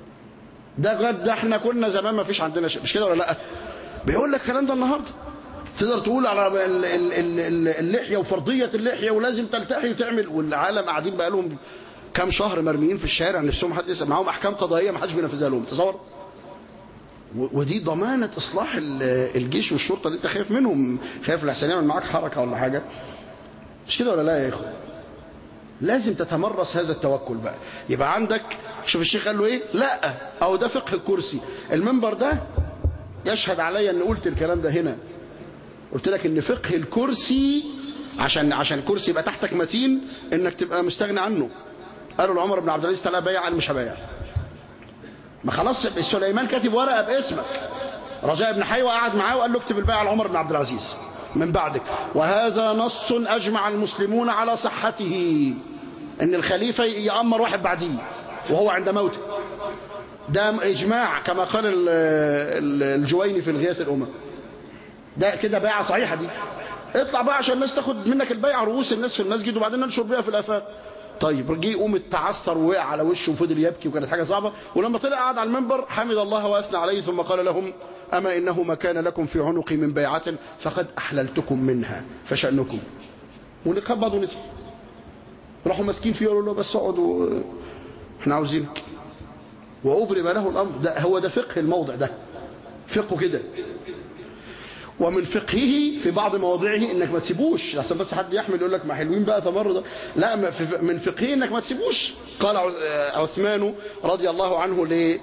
S2: ده ده احنا كنا زمان ما فيش عندنا شيء، مش كده ولا لا؟ بيقول لك الكلام ده النهارده. تقدر تقول على اللحية وفرضية اللحية ولازم تلتحي وتعمل، والعالم قاعدين بقى لهم كام شهر مرميين في الشارع نفسهم حد يسأل، معاهم أحكام قضائية ما حدش بينفذها لهم. تصور. ودي ضمانة إصلاح الجيش والشرطة اللي أنت خايف منهم، خايف لحسن يعمل معاك حركة ولا حاجة. مش كده ولا لا يا إخوة؟ لازم تتمرس هذا التوكل بقى. يبقى عندك، شوف الشيخ قال له إيه؟ لا، أو ده فقه الكرسي. المنبر ده يشهد عليا أن قلت الكلام ده هنا. قلت لك ان فقه الكرسي عشان عشان الكرسي يبقى تحتك متين انك تبقى مستغني عنه. قالوا لعمر بن عبد العزيز تعالى بيع، قال مش هبيع. ما خلاص سليمان كاتب ورقه باسمك. رجاء بن حيوه قعد معاه وقال له اكتب البيع على عمر بن عبد العزيز من بعدك، وهذا نص اجمع المسلمون على صحته، ان الخليفه يامر واحد بعديه وهو عند موته. ده اجماع كما قال الجويني في الغياث الامم. ده كده بيعه صحيحه دي. اطلع بقى عشان الناس تاخد منك البيعه، رؤوس الناس في المسجد وبعدين ننشر بيها في الافاق. طيب جه يقوم اتعثر ووقع على وشه وفضل يبكي وكانت حاجه صعبه، ولما طلع قعد على المنبر حمد الله واثنى عليه ثم قال لهم اما انه ما كان لكم في عنقي من بيعه فقد احللتكم منها فشانكم. ونقبض ونسمع. راحوا ماسكين فيه يقولوا له بس اقعد احنا عاوزينك. وابرم له الامر. ده هو ده فقه الموضع ده. فقه كده. ومن فقهه في بعض مواضعه انك ما تسيبوش عشان بس حد يحمل يقول لك ما حلوين بقى تمرد. لا، من فقهه انك ما تسيبوش. قال عثمان رضي الله عنه ل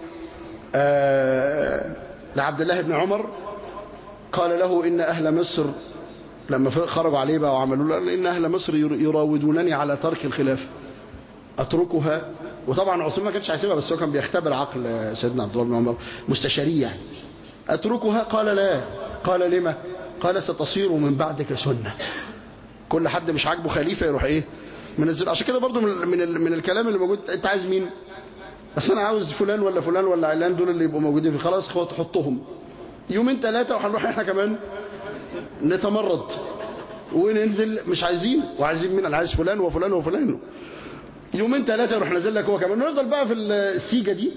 S2: لعبد الله بن عمر، قال له ان اهل مصر لما خرجوا عليه بقى وعملوا له ان اهل مصر يراودونني على ترك الخلافه اتركها. وطبعا عثمان ما كانش هيسيبها بس هو كان بيختبر عقل سيدنا عبد الله بن عمر مستشاريه يعني. اتركها؟ قال لا. قال لما؟ قال ستصير من بعدك سنة. كل حد مش عاجبه خليفة يروح ايه منزل. عشان كده برضو من من, من الكلام اللي موجود، انت عايز مين؟ بس انا عاوز فلان ولا فلان ولا علان، دول اللي يبقوا موجودين في خلاص حطهم يومين ثلاثة وهنروح احنا كمان نتمرد وننزل. مش عايزين وعايزين مين؟ انا عايز فلان وفلان وفلان. يومين ثلاثة يروح نازل لك هو كمان، ونفضل بقى في السيجة دي.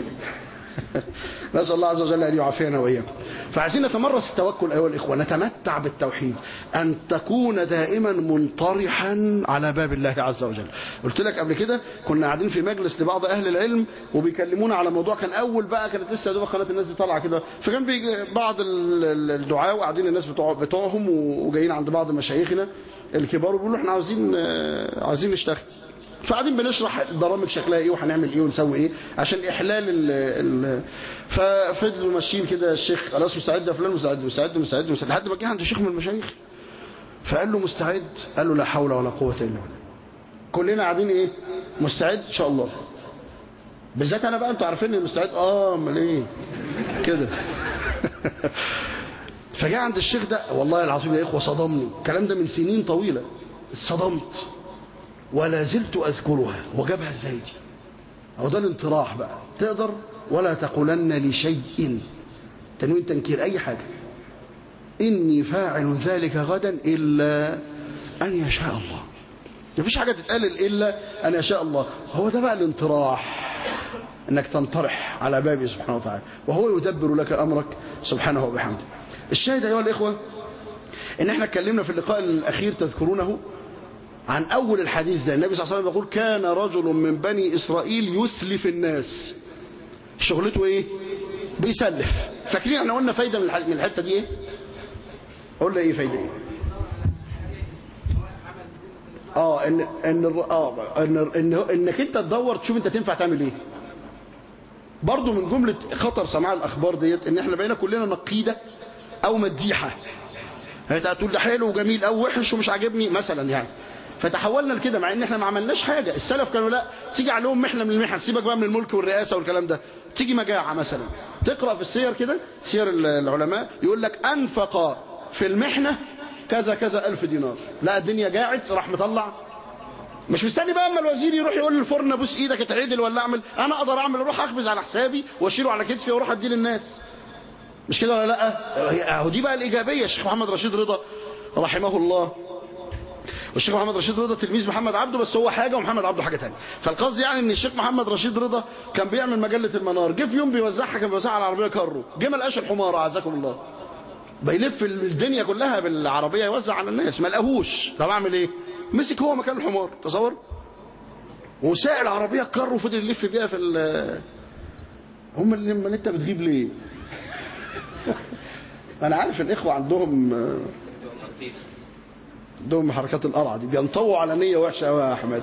S2: نسأل الله عز وجل أن يعافينا وإياكم. فعايزين نتمرس التوكل أيها الإخوة، نتمتع بالتوحيد، أن تكون دائما منطرحا على باب الله عز وجل. قلت لك قبل كده كنا قاعدين في مجلس لبعض أهل العلم وبيكلمونا على موضوع، كان أول بقى كانت لسه دوبة قناة الناس دي طالعة كده، فكان بيجي بعض الدعاة وقاعدين الناس بتوع بتوعهم وجايين عند بعض مشايخنا الكبار وبيقولوا احنا عاوزين عايزين نشتغل. فقاعدين بنشرح البرامج شكلها ايه وهنعمل ايه ونسوي ايه عشان احلال ال ال ففضلوا ماشيين كده. الشيخ خلاص مستعد يا فلان، مستعد مستعد مستعد مستعد لحد ما جه عند شيخ من المشايخ فقال له مستعد. قال له لا حول ولا قوه الا بالله. كلنا قاعدين ايه مستعد ان شاء الله. بالذات انا بقى انتوا عارفين اني مستعد. اه امال ايه كده. فجاء عند الشيخ ده والله العظيم يا اخوه صدمني. الكلام ده من سنين طويله. اتصدمت ولا زلت أذكرها. وجابها ازاي دي؟ أو ده الانطراح بقى. تقدر ولا تقولن لشيء، تنوين تنكير أي حاجة، إني فاعل ذلك غدا إلا أن يشاء الله. مفيش حاجة تتقال إلا أن يشاء الله. هو ده بقى الانطراح، أنك تنطرح على بابه سبحانه وتعالى وهو يدبر لك أمرك سبحانه وبحمده. الشاهد أيها الإخوة إن احنا اتكلمنا في اللقاء الأخير تذكرونه عن أول الحديث ده. النبي صلى الله عليه وسلم يقول كان رجل من بني إسرائيل يسلف الناس. شغلته إيه؟ بيسلف. فاكرين احنا قلنا فايدة من الحتة دي إيه؟ قلنا إيه فايدة إيه؟ آه إن إن آه إن إن إنك أنت تدور تشوف أنت تنفع تعمل إيه. برضو من جملة خطر سماع الأخبار ديت إن احنا بقينا كلنا نقيدة أو مديحة. يعني تقول ده حلو وجميل أو وحش ومش عاجبني مثلا يعني. فتحولنا لكده مع ان احنا ما عملناش حاجه. السلف كانوا لا تيجي عليهم محنه من المحن، سيبك بقى من الملك والرئاسه والكلام ده، تيجي مجاعه مثلا. تقرا في السير كده سير العلماء يقول لك انفق في المحنه كذا كذا ألف دينار. لا الدنيا جاعت راح مطلع، مش مستني بقى اما الوزير يروح يقول للفرن ابوس ايدك اتعدل ولا اعمل. انا اقدر اعمل، اروح اخبز على حسابي واشيله على كتفي واروح اديه للناس. مش كده ولا لا؟ اهو دي بقى الايجابيه. الشيخ محمد رشيد رضا رحمه الله، والشيخ محمد رشيد رضا تلميذ محمد عبده بس هو حاجه ومحمد عبده حاجه ثانيه. فالقصد يعني ان الشيخ محمد رشيد رضا كان بيعمل مجله المنار، جه في يوم بيوزعها كان بيوزعها على العربيه كارو، جه ما لقاش الحمار اعزكم الله. بيلف الدنيا كلها بالعربيه يوزع على الناس، ما لقاهوش. طب اعمل ايه؟ مسك هو مكان الحمار، تصور، وسائل العربيه الكر وفضل يلف بيها في ال هم اللي لما انت بتغيب ليه؟ انا عارف الاخوه عندهم عندهم حركات القرعه دي، بينطووا على نيه وحشه قوي يا احمد.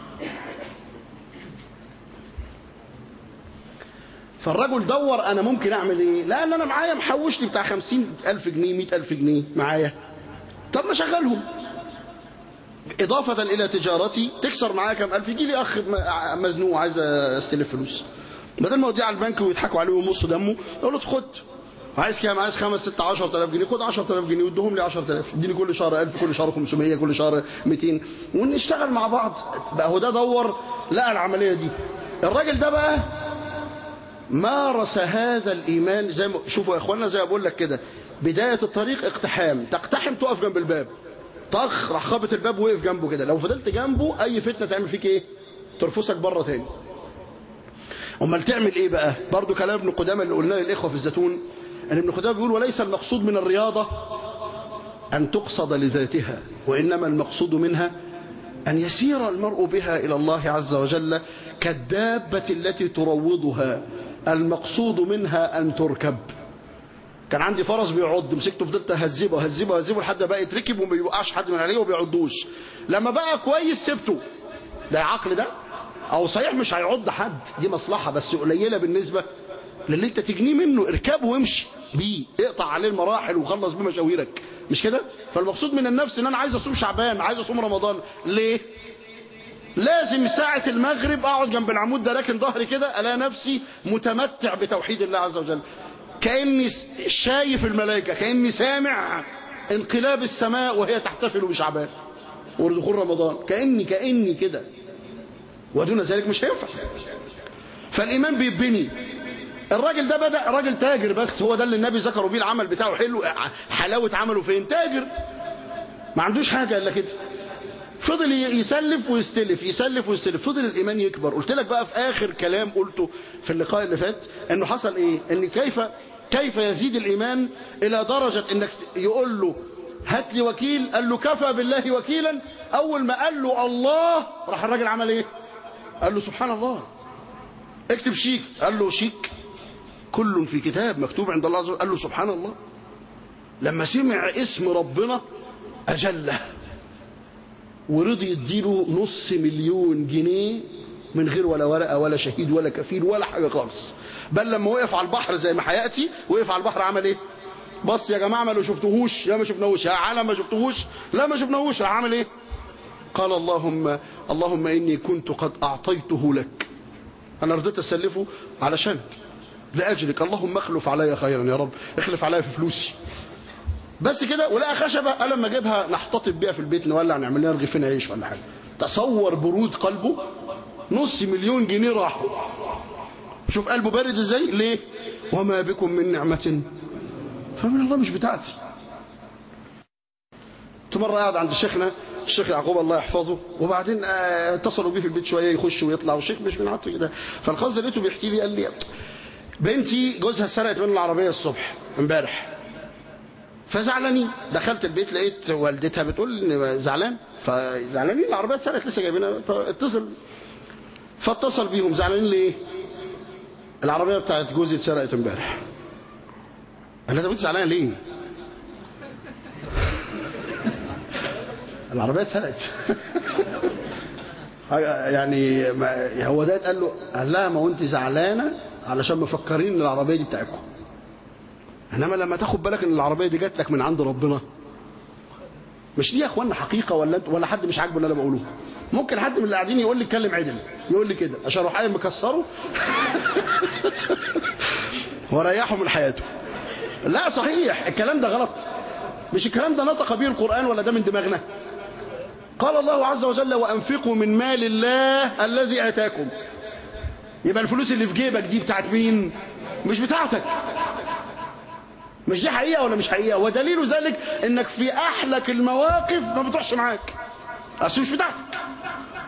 S2: فالرجل دور انا ممكن اعمل ايه؟ لان انا معايا محوش لي بتاع خمسين ألف جنيه مئة ألف جنيه معايا، طب ما اشغلهم اضافه الى تجارتي تكسر معايا كام الف، يجي لي اخ مزنوق عايز استلف فلوس، بدل ما اوديه على البنك ويضحكوا عليه ويمصوا دمه، اقول له خد، عايز كام؟ عايز خمس ست عشرة آلاف جنيه، خد عشرة آلاف جنيه وادهم لي عشرة آلاف، اديني كل شهر ألف، كل شهر خمسمية، كل شهر مئتين، ونشتغل مع بعض. بقى هو ده دور لقى العمليه دي. الراجل ده بقى مارس هذا الايمان، زي ما شوفوا يا اخوانا، زي ما بقول لك كده، بدايه الطريق اقتحام، تقتحم تقف جنب الباب، طخ راح خابط الباب وقف جنبه كده، لو فضلت جنبه اي فتنه تعمل فيك ايه؟ ترفسك بره تاني. امال تعمل ايه بقى؟ برضو كلام ابن قدامه اللي قلناه للاخوه في الزيتون، ان ابن قدامه بيقول وليس المقصود من الرياضه ان تقصد لذاتها، وانما المقصود منها ان يسير المرء بها الى الله عز وجل كالدابه التي تروضها، المقصود منها ان تركب. كان عندي فرس بيعض، مسكته فضلت اهذبه اهذبه اهذبه لحد بقى يتركب وما بيوقعش حد من عليه وما بيعضوش. لما بقى كويس سبته. ده عقل ده؟ او صحيح مش هيعض حد، دي مصلحه بس قليله بالنسبه للي انت تجنيه منه، اركبه وامشي بيه، اقطع عليه المراحل وخلص بيه مشاويرك، مش كده؟ فالمقصود من النفس ان انا عايز اصوم شعبان، عايز اصوم رمضان، ليه؟ لازم ساعة المغرب اقعد جنب العمود ده راكن ظهري كده، الاقي نفسي متمتع بتوحيد الله عز وجل، كاني شايف الملائكه، كاني سامع انقلاب السماء وهي تحتفل بشعبان ودخول رمضان، كاني كاني كده. ودون ذلك مش هينفع. فالايمان بيبني. الراجل ده بدأ راجل تاجر، بس هو ده اللي النبي ذكروا بيه العمل بتاعه حلو، حلاوه عمله فين؟ تاجر ما عندوش حاجه الا كده، فضل يسلف ويستلف يسلف ويستلف، فضل الايمان يكبر. قلت لك بقى في اخر كلام قلته في اللقاء اللي فات انه حصل ايه؟ ان كيف كيف يزيد الايمان الى درجه انك يقول له هات لي وكيل، قال له كفى بالله وكيلا، اول ما قال له الله راح الراجل عمل ايه؟ قال له سبحان الله. اكتب شيك، قال له شيك كل في كتاب مكتوب عند الله عز وجل، قال له سبحان الله. لما سمع اسم ربنا اجله ورضي يديله نص مليون جنيه من غير ولا ورقه ولا شهيد ولا كفيل ولا حاجه خالص. بل لما وقف على البحر زي ما هياتي، وقف على البحر عمل ايه؟ بص يا جماعه ما لو شفتوهوش، يا ما شفناهوش، يا عالم ما شفتوهوش، لا ما شفناهوش، راح عمل ايه؟ قال اللهم اللهم اني كنت قد اعطيته لك، انا رضيت اسلفه علشانك لاجلك، اللهم اخلف علي خيرا يا رب، اخلف علي في فلوسي. بس كده. ولقى خشبه، قال لما اجيبها نحتطب بيها في البيت، نولع نعمل لنا رغيفين عيش ولا حاجه. تصور برود قلبه، نص مليون جنيه راحوا. شوف قلبه بارد ازاي؟ ليه؟ وما بكم من نعمه فمن الله، مش بتاعتي. كنت مره قاعد عند شيخنا الشيخ يعقوب الله يحفظه، وبعدين اتصلوا بيه في البيت شويه يخش ويطلع، والشيخ مش من عادته كده. فالخاص لقيته بيحكي لي، قال لي بنتي جوزها سرقت منه العربيه الصبح امبارح، فزعلانين. دخلت البيت لقيت والدتها بتقول اني زعلان، فزعلانين العربيه اتسرقت لسه جايبينها، فاتصل فاتصل بيهم، زعلانين ليه؟ العربيه بتاعت جوزي اتسرقت امبارح. قال لها طب انت زعلانه ليه؟ العربيه اتسرقت. يعني هو ده قال له، قال لها ما هو انت زعلانه علشان مفكرين ان العربيه دي بتاعتكم، انما لما تاخد بالك ان العربيه دي جات لك من عند ربنا. مش دي يا اخوانا حقيقه ولا انت ولا حد مش عاجبه اللي انا بقوله؟ ممكن حد من اللي قاعدين يقول لي اتكلم عدل، يقول لي كده عشان اروح قايم مكسره وريحه من حياته. لا صحيح الكلام ده غلط، مش الكلام ده نطق به القرآن ولا ده من دماغنا. قال الله عز وجل وأنفقوا من مال الله الذي آتاكم. يبقى الفلوس اللي في جيبك دي بتاعت مين؟ مش بتاعتك. مش دي حقيقة ولا مش حقيقة؟ ودليل ذلك انك في احلك المواقف ما بتروحش معاك، اصل مش بتاعتك.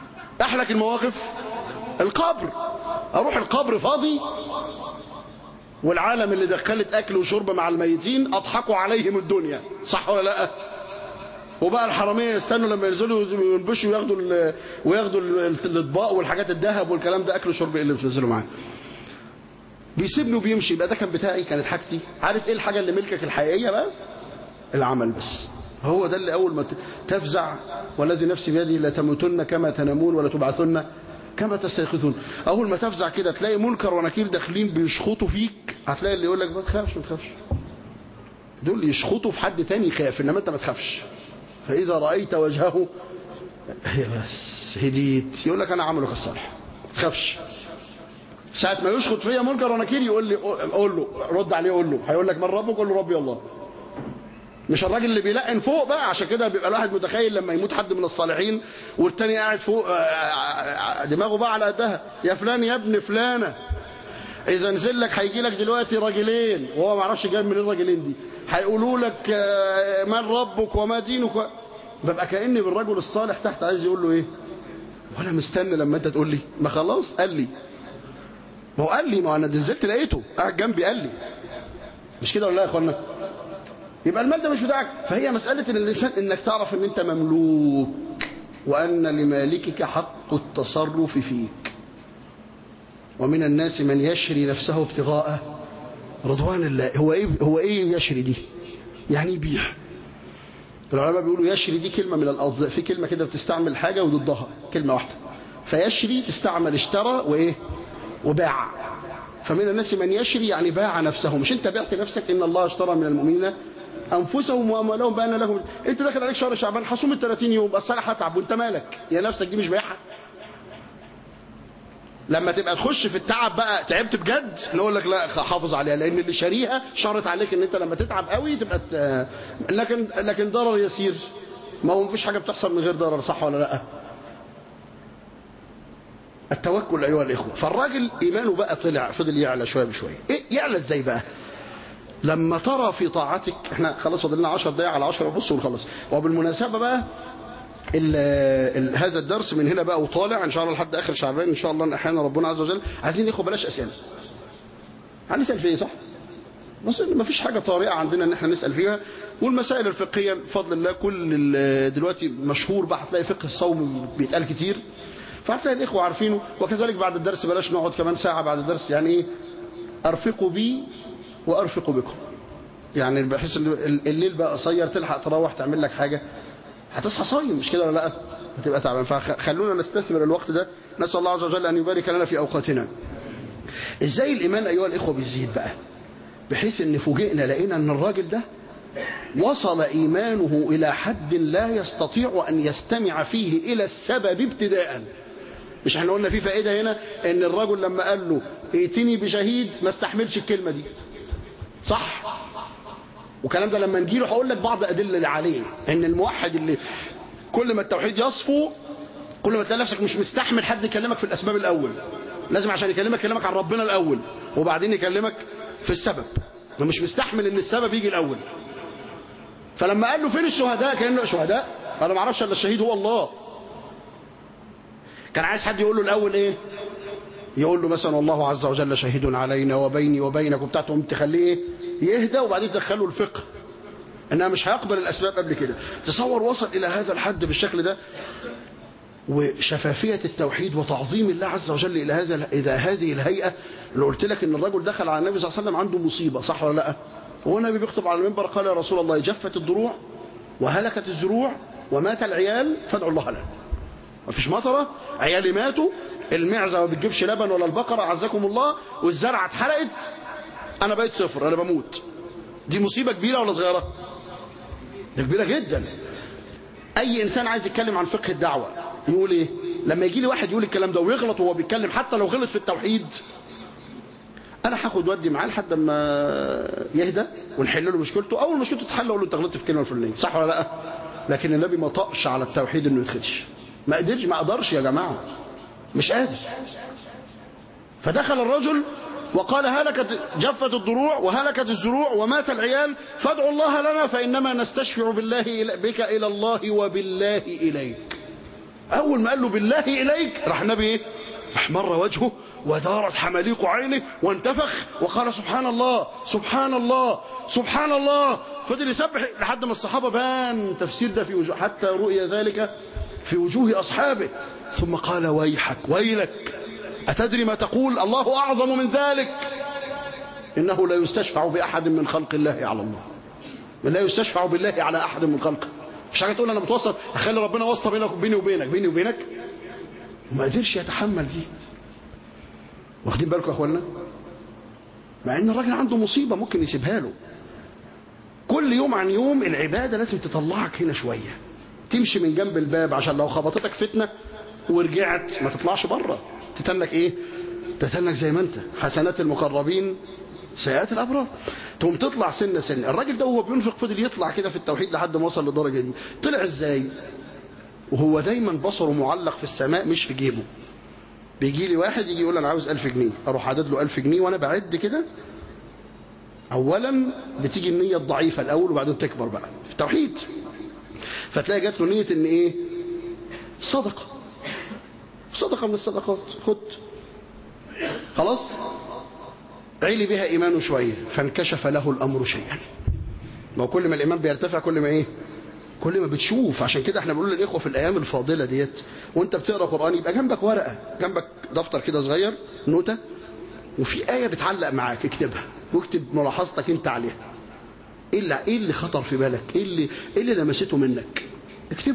S2: احلك المواقف القبر، اروح القبر فاضي؟ والعالم اللي دخلت أكل وشرب مع الميتين أضحكوا عليهم الدنيا، صح ولا لأ؟ وبقى الحرامية يستنوا لما ينزلوا وينبشوا وياخدوا وياخدوا الأطباق والحاجات الذهب والكلام ده، أكل وشرب إيه اللي بتنزلوا معاه؟ بيسيبني وبيمشي. يبقى ده كان بتاعي، كانت حاجتي. عارف إيه الحاجة اللي ملكك الحقيقية بقى؟ العمل بس. هو ده اللي أول ما تفزع، والذي نفسي بيدي لا تموتن كما تنامون ولا تبعثن كما تستيقظون. أول ما تفزع كده تلاقي منكر ونكير داخلين بيشخطوا فيك، هتلاقي اللي يقول لك ما تخافش ما تخافش. دول يشخطوا في حد تاني يخاف، إنما أنت ما تخافش. فإذا رأيت وجهه هي بس هديت، يقول لك أنا عملك الصالح ما تخافش. ساعة ما يشخط فيا منكر ونكير يقول لي قول له، رد عليه قول له، هيقول لك من ربك؟ قول له ربي الله. مش الراجل اللي بيلقن فوق بقى. عشان كده بيبقى الواحد متخيل لما يموت حد من الصالحين والتاني قاعد فوق دماغه بقى على قدها، يا فلان يا ابن فلانه اذا نزل لك هيجي لك دلوقتي راجلين، وهو ما يعرفش جاي من الراجلين دي، هيقولوا لك من ربك وما دينك. ببقى كأني بالرجل الصالح تحت عايز يقول له ايه؟ وانا مستني لما انت تقول لي ما خلاص قال لي، ما هو قال لي، ما انا نزلت لقيته قاعد جنبي قال لي. مش كده ولا لا يا اخوانا؟ يبقى المال ده مش بتاعك. فهي مسألة ان الانسان انك تعرف ان انت مملوك، وان لمالكك حق التصرف فيك. ومن الناس من يشري نفسه ابتغاء رضوان الله. هو ايه هو ايه يشري دي؟ يعني يبيع. العلماء بيقولوا يشري دي كلمة من الألفاظ، في كلمة كده بتستعمل حاجة وضدها كلمة واحدة. فيشري تستعمل اشترى وايه وباع. فمن الناس من يشري يعني باع نفسه. مش انت بعت نفسك؟ ان الله اشترى من المؤمنين انفسهم واموالهم بان لهم. انت داخل عليك شهر شعبان حصوم ال ثلاثين يوم، بس انا هتعب وانت مالك؟ يا نفسك دي مش بايعها. لما تبقى تخش في التعب بقى تعبت بجد نقول لك لا حافظ عليها، لان اللي شاريها شرط عليك ان انت لما تتعب قوي تبقى ت... لكن لكن ضرر يسير. ما هو مفيش حاجه بتحصل من غير ضرر، صح ولا لا؟ التوكل ايها الاخوه. فالراجل ايمانه بقى طلع، فضل يعلى شويه بشويه. ايه يعلى ازاي بقى؟ لما ترى في طاعتك، احنا خلاص فاضل لنا عشر دقايق على عشرة ونص ونخلص. وبالمناسبه بقى ال ال هذا الدرس من هنا بقى وطالع ان شاء الله لحد اخر شعبان ان شاء الله احيانا ربنا عز وجل. عايزين ناخد بلاش اسئله. هنسال في ايه؟ صح؟ بس ما فيش حاجه طارئه عندنا ان احنا نسال فيها. والمسائل الفقهيه بفضل الله كل دلوقتي مشهور بقى، هتلاقي فقه الصوم بيتقال كتير، فهتلاقي الاخوه عارفينه. وكذلك بعد الدرس بلاش نقعد كمان ساعه بعد الدرس، يعني ايه؟ ارفقوا بي وارفقوا بكم. يعني بحيث ان الليل بقى قصير، تلحق تروح تعمل لك حاجه، هتصحى صايم، مش كده ولا لا؟ هتبقى تعبان. فخلونا نستثمر الوقت ده. نسال الله عز وجل ان يبارك لنا في اوقاتنا. ازاي الايمان ايها الاخوه بيزيد بقى؟ بحيث ان فوجئنا لقينا ان الراجل ده وصل ايمانه الى حد لا يستطيع ان يستمع فيه الى السبب ابتداء. مش احنا قلنا في فائده هنا ان الرجل لما قال له ائتني بشهيد ما استحملش الكلمه دي، صح؟ وكلام ده لما نجيله هقول لك بعض ادله اللي عليه. ان الموحد اللي كل ما التوحيد يصفو كل ما تلاقي نفسك مش مستحمل حد يكلمك في الاسباب الاول. لازم عشان يكلمك يكلمك عن ربنا الاول وبعدين يكلمك في السبب. مش مستحمل ان السبب يجي الاول. فلما قال له فين الشهداء؟ كانه شهداء انا ما اعرفش الا الشهيد هو الله. كان عايز حد يقول له الاول ايه؟ يقول له مثلا والله عز وجل شهيد علينا وبيني وبينك وبتاعتهم، تخليه ايه؟ يهدى وبعدين تدخله الفقه. انها مش هيقبل الاسباب قبل كده. تصور وصل الى هذا الحد بالشكل ده. وشفافيه التوحيد وتعظيم الله عز وجل الى هذا الى هذه الهيئه اللي قلت لك ان الرجل دخل على النبي صلى الله عليه وسلم عنده مصيبه، صح ولا لا؟ هو النبي بيخطب على المنبر قال يا رسول الله جفت الضروع وهلكت الزروع ومات العيال فادعوا الله لنا. مفيش مطره، عيالي ماتوا، المعزه ما بتجيبش لبن ولا البقره عزكم الله، والزرعه اتحرقت، انا بقيت صفر، انا بموت. دي مصيبه كبيره ولا صغيره؟ دي كبيره جدا. اي انسان عايز يتكلم عن فقه الدعوه يقول ايه؟ لما يجي لي واحد يقول الكلام ده ويغلط وهو بيتكلم، حتى لو غلط في التوحيد، انا هاخد ودي معاه لحد ما يهدى ونحل له مشكلته. اول مشكلته تتحل اقول له انت غلطت في الكلمه الفلانيه، صح ولا لا؟ لكن النبي ما طقش على التوحيد انه يدخلش. ما قدرش، ما قدرش يا جماعه، مش قادر. فدخل الرجل وقال هلكت جفت الضروع وهلكت الزروع ومات العيال فادعوا الله لنا فإنما نستشفع بالله بك إلى الله وبالله إليك. أول ما قال له بالله إليك راح النبي إيه؟ احمر وجهه ودارت حماليق عينه وانتفخ وقال سبحان الله سبحان الله سبحان الله. فضل يسبح لحد ما الصحابة بان تفسير ده في وجوه، حتى رؤي ذلك في وجوه أصحابه. ثم قال ويحك ويلك أتدري ما تقول؟ الله أعظم من ذلك، إنه لا يستشفع بأحد من خلق الله على الله، لا يستشفع بالله على أحد من خلقه. مش حاجة تقول أنا بتوسط أخلي ربنا واسطة بينك بيني وبينك بيني وبينك وما قدرش يتحمل دي. واخدين بالكم يا أخوانا؟ مع إن الراجل عنده مصيبة ممكن يسيبها له. كل يوم عن يوم العبادة لازم تطلعك هنا شوية، تمشي من جنب الباب عشان لو خبطتك فتنة ورجعت ما تطلعش بره، تتنك إيه؟ تتنك زي ما أنت، حسنات المقربين سيئات الأبرار. تقوم تطلع سنة سنة. الراجل ده وهو بينفق فضل يطلع كده في التوحيد لحد ما وصل للدرجة دي. طلع إزاي؟ وهو دايما بصره معلق في السماء مش في جيبه. بيجي لي واحد يجي يقول أنا عاوز ألف جنيه، أروح عدد له ألف جنيه وأنا بعد كده. أولا بتيجي النية الضعيفة الأول وبعدين تكبر بقى في التوحيد، فتلاقي جات له نية إن إيه؟ صدقة، صدقة من الصدقات، خد خلاص. عيلي بها إيمانه شوية فانكشف له الأمر شيئا. ما هو كل ما الإيمان بيرتفع كل ما إيه؟ كل ما بتشوف. عشان كده احنا بنقول للإخوة في الأيام الفاضلة ديت وانت بتقرأ قرآن يبقى جنبك ورقة، جنبك دفتر كده صغير نوتة، وفي آية بتعلق معاك اكتبها واكتب ملاحظتك انت عليها. ايه اللي, إيه اللي خطر في بالك؟ ايه اللي, إيه اللي لمسته منك؟ اكتبه.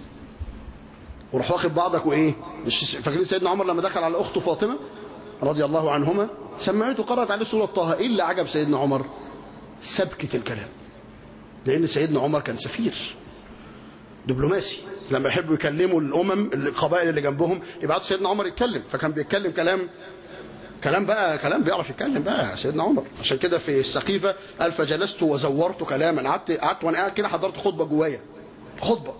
S2: وراح واخد بعضك وايه؟ مش فاكرين سيدنا عمر لما دخل على أخته فاطمة رضي الله عنهما سمعته قرأت عليه سورة طه؟ ايه اللي عجب سيدنا عمر؟ سبكة الكلام. لأن سيدنا عمر كان سفير دبلوماسي، لما يحبوا يكلموا الأمم القبائل اللي جنبهم يبعتوا سيدنا عمر يتكلم، فكان بيتكلم كلام كلام بقى كلام بيعرف يتكلم بقى سيدنا عمر. عشان كده في السقيفة قال فجلست وزورت كلاما، قعدت قعدت وانا قاعد كده حضرت خطبة جوايا خطبة.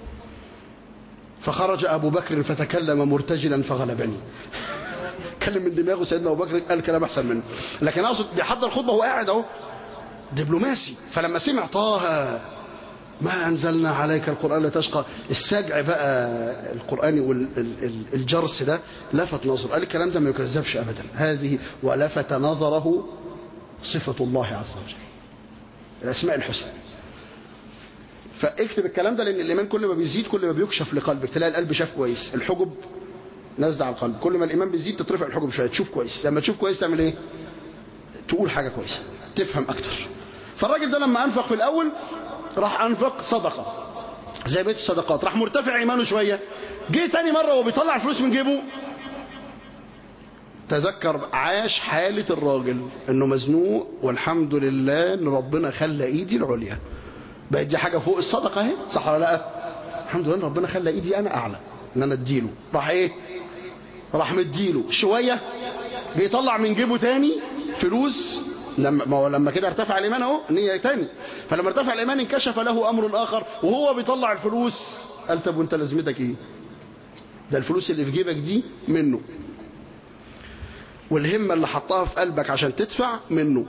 S2: فخرج أبو بكر فتكلم مرتجلا فغلبني. كلم من دماغه سيدنا أبو بكر قال كلام أحسن منه، لكن أقصد بيحضر خطبة وهو قاعد أهو دبلوماسي. فلما سمع طه ما أنزلنا عليك القرآن لتشقى، السجع بقى القرآني والجرس ده لفت نظر، قال الكلام ده ما يكذبش أبدا، هذه ولفت نظره صفة الله عز وجل، الأسماء الحسنى. فاكتب الكلام ده لأن الإيمان كل ما بيزيد كل ما بيكشف لقلبك، تلاقي القلب شاف كويس، الحجب نازله على القلب. كل ما الإيمان بيزيد تترفع الحجب شوية، تشوف كويس. لما تشوف كويس تعمل إيه؟ تقول حاجة كويسة، تفهم أكتر. فالراجل ده لما أنفق في الأول راح أنفق صدقة زي بيت الصدقات، راح مرتفع إيمانه شوية. جه تاني مرة وبيطلع الفلوس من جيبه تذكر، عاش حالة الراجل إنه مزنوق والحمد لله إن ربنا خلى إيدي العليا، بقت دي حاجة فوق الصدقة اهي، صح ولا لا؟ الحمد لله إن ربنا خلى إيدي أنا أعلى إن أنا أديله. راح إيه؟ راح مديله شوية. جه يطلع من جيبه تاني فلوس، لما ما هو لما كده ارتفع الايمان اهو نيه تاني. فلما ارتفع الايمان انكشف له امر اخر، وهو بيطلع الفلوس قال طب وانت لازمتك ايه؟ ده الفلوس اللي في جيبك دي منه، والهمه اللي حطها في قلبك عشان تدفع منه،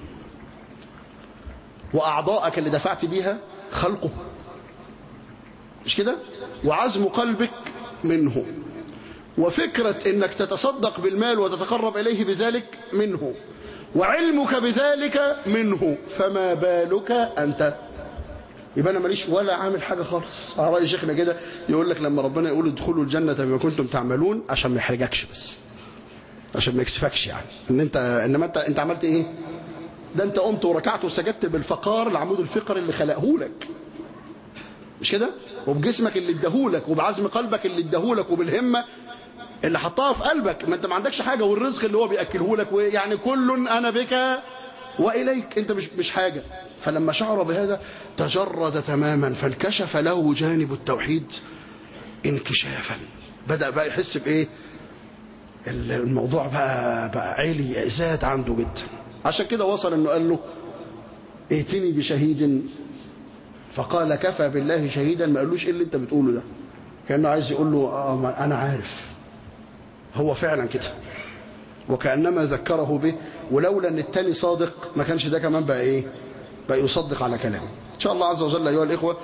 S2: واعضائك اللي دفعت بيها خلقه، مش كده؟ وعزم قلبك منه، وفكره انك تتصدق بالمال وتتقرب اليه بذلك منه، وعلمك بذلك منه، فما بالك أنت؟ يبقى أنا ماليش ولا عامل حاجة خالص. على رأي شيخنا كده يقول لك لما ربنا يقول ادخلوا الجنة بما كنتم تعملون عشان ما يحرجكش بس، عشان ما يكسفكش يعني ان انت، انما انت انت عملت ايه؟ ده انت قمت وركعت وسجدت بالفقار العمود الفقري اللي خلقه لك، مش كده؟ وبجسمك اللي اداهولك، وبعزم قلبك اللي اداهولك، وبالهمة اللي حطها في قلبك. ما انت ما عندكش حاجه، والرزق اللي هو بياكله لك، يعني كل انا بك واليك، انت مش مش حاجه. فلما شعر بهذا تجرد تماما، فانكشف له جانب التوحيد انكشافا، بدا بقى يحس بايه؟ الموضوع بقى بقى عالي، زاد عنده جدا. عشان كده وصل انه قال له ائتني بشهيد، فقال كفى بالله شهيدا. ما قالوش ايه اللي انت بتقوله ده، كانه عايز يقول له اه انا عارف. هو فعلا كده، وكأنما ذكره به. ولولا ان التاني صادق ما كانش ده كمان بقى ايه؟ بقى يصدق على كلامه. ان شاء الله عز وجل ايها الاخوه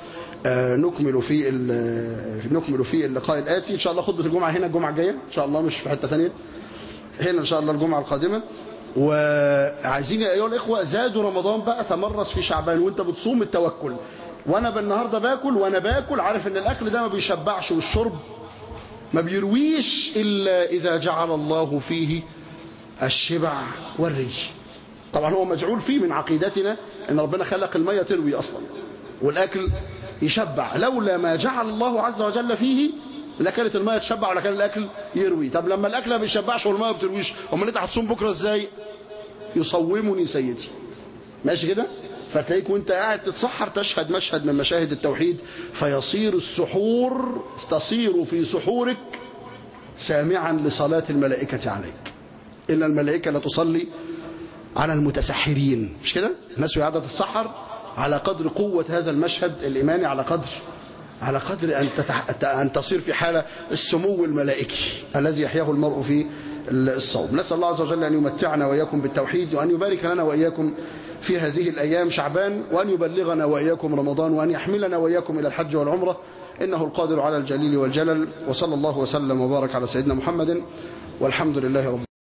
S2: نكمل في نكمل في اللقاء الآتي إن شاء الله. خطبة الجمعة هنا الجمعة الجاية إن شاء الله، مش في حتة تانية، هنا إن شاء الله الجمعة القادمة. وعايزين يا أيها الإخوة زادوا رمضان بقى، تمرس في شعبان وأنت بتصوم التوكل. وأنا بالنهاردة باكل وأنا باكل عارف إن الأكل ده ما بيشبعش والشرب ما بيرويش إلا إذا جعل الله فيه الشبع والري. طبعا هو مجعول فيه من عقيدتنا إن ربنا خلق المية تروي أصلا والأكل يشبع. لولا ما جعل الله عز وجل فيه لا كانت المية تشبع ولا كان الأكل يروي. طب لما الأكل ما بيشبعش والمية ما بترويش، أمال أنت هتصوم بكرة إزاي؟ يصومني سيدي. ماشي كده؟ فتلاقيك وانت قاعد تتسحر تشهد مشهد من مشاهد التوحيد، فيصير السحور تصير في سحورك سامعا لصلاة الملائكة عليك. إن الملائكة لا تصلي على المتسحرين، مش كده؟ الناس قاعدة تتسحر على قدر قوة هذا المشهد الإيماني، على قدر على قدر أن, تتح... أن تصير في حالة السمو الملائكي الذي يحياه المرء في الصوم. نسأل الله عز وجل أن يمتعنا وإياكم بالتوحيد، وأن يبارك لنا وإياكم في هذه الأيام شعبان، وأن يبلغنا وإياكم رمضان، وأن يحملنا وإياكم إلى الحج والعمرة، إنه القادر على الجليل والجلل. وصلى الله وسلم وبارك على سيدنا محمد، والحمد لله رب العالمين.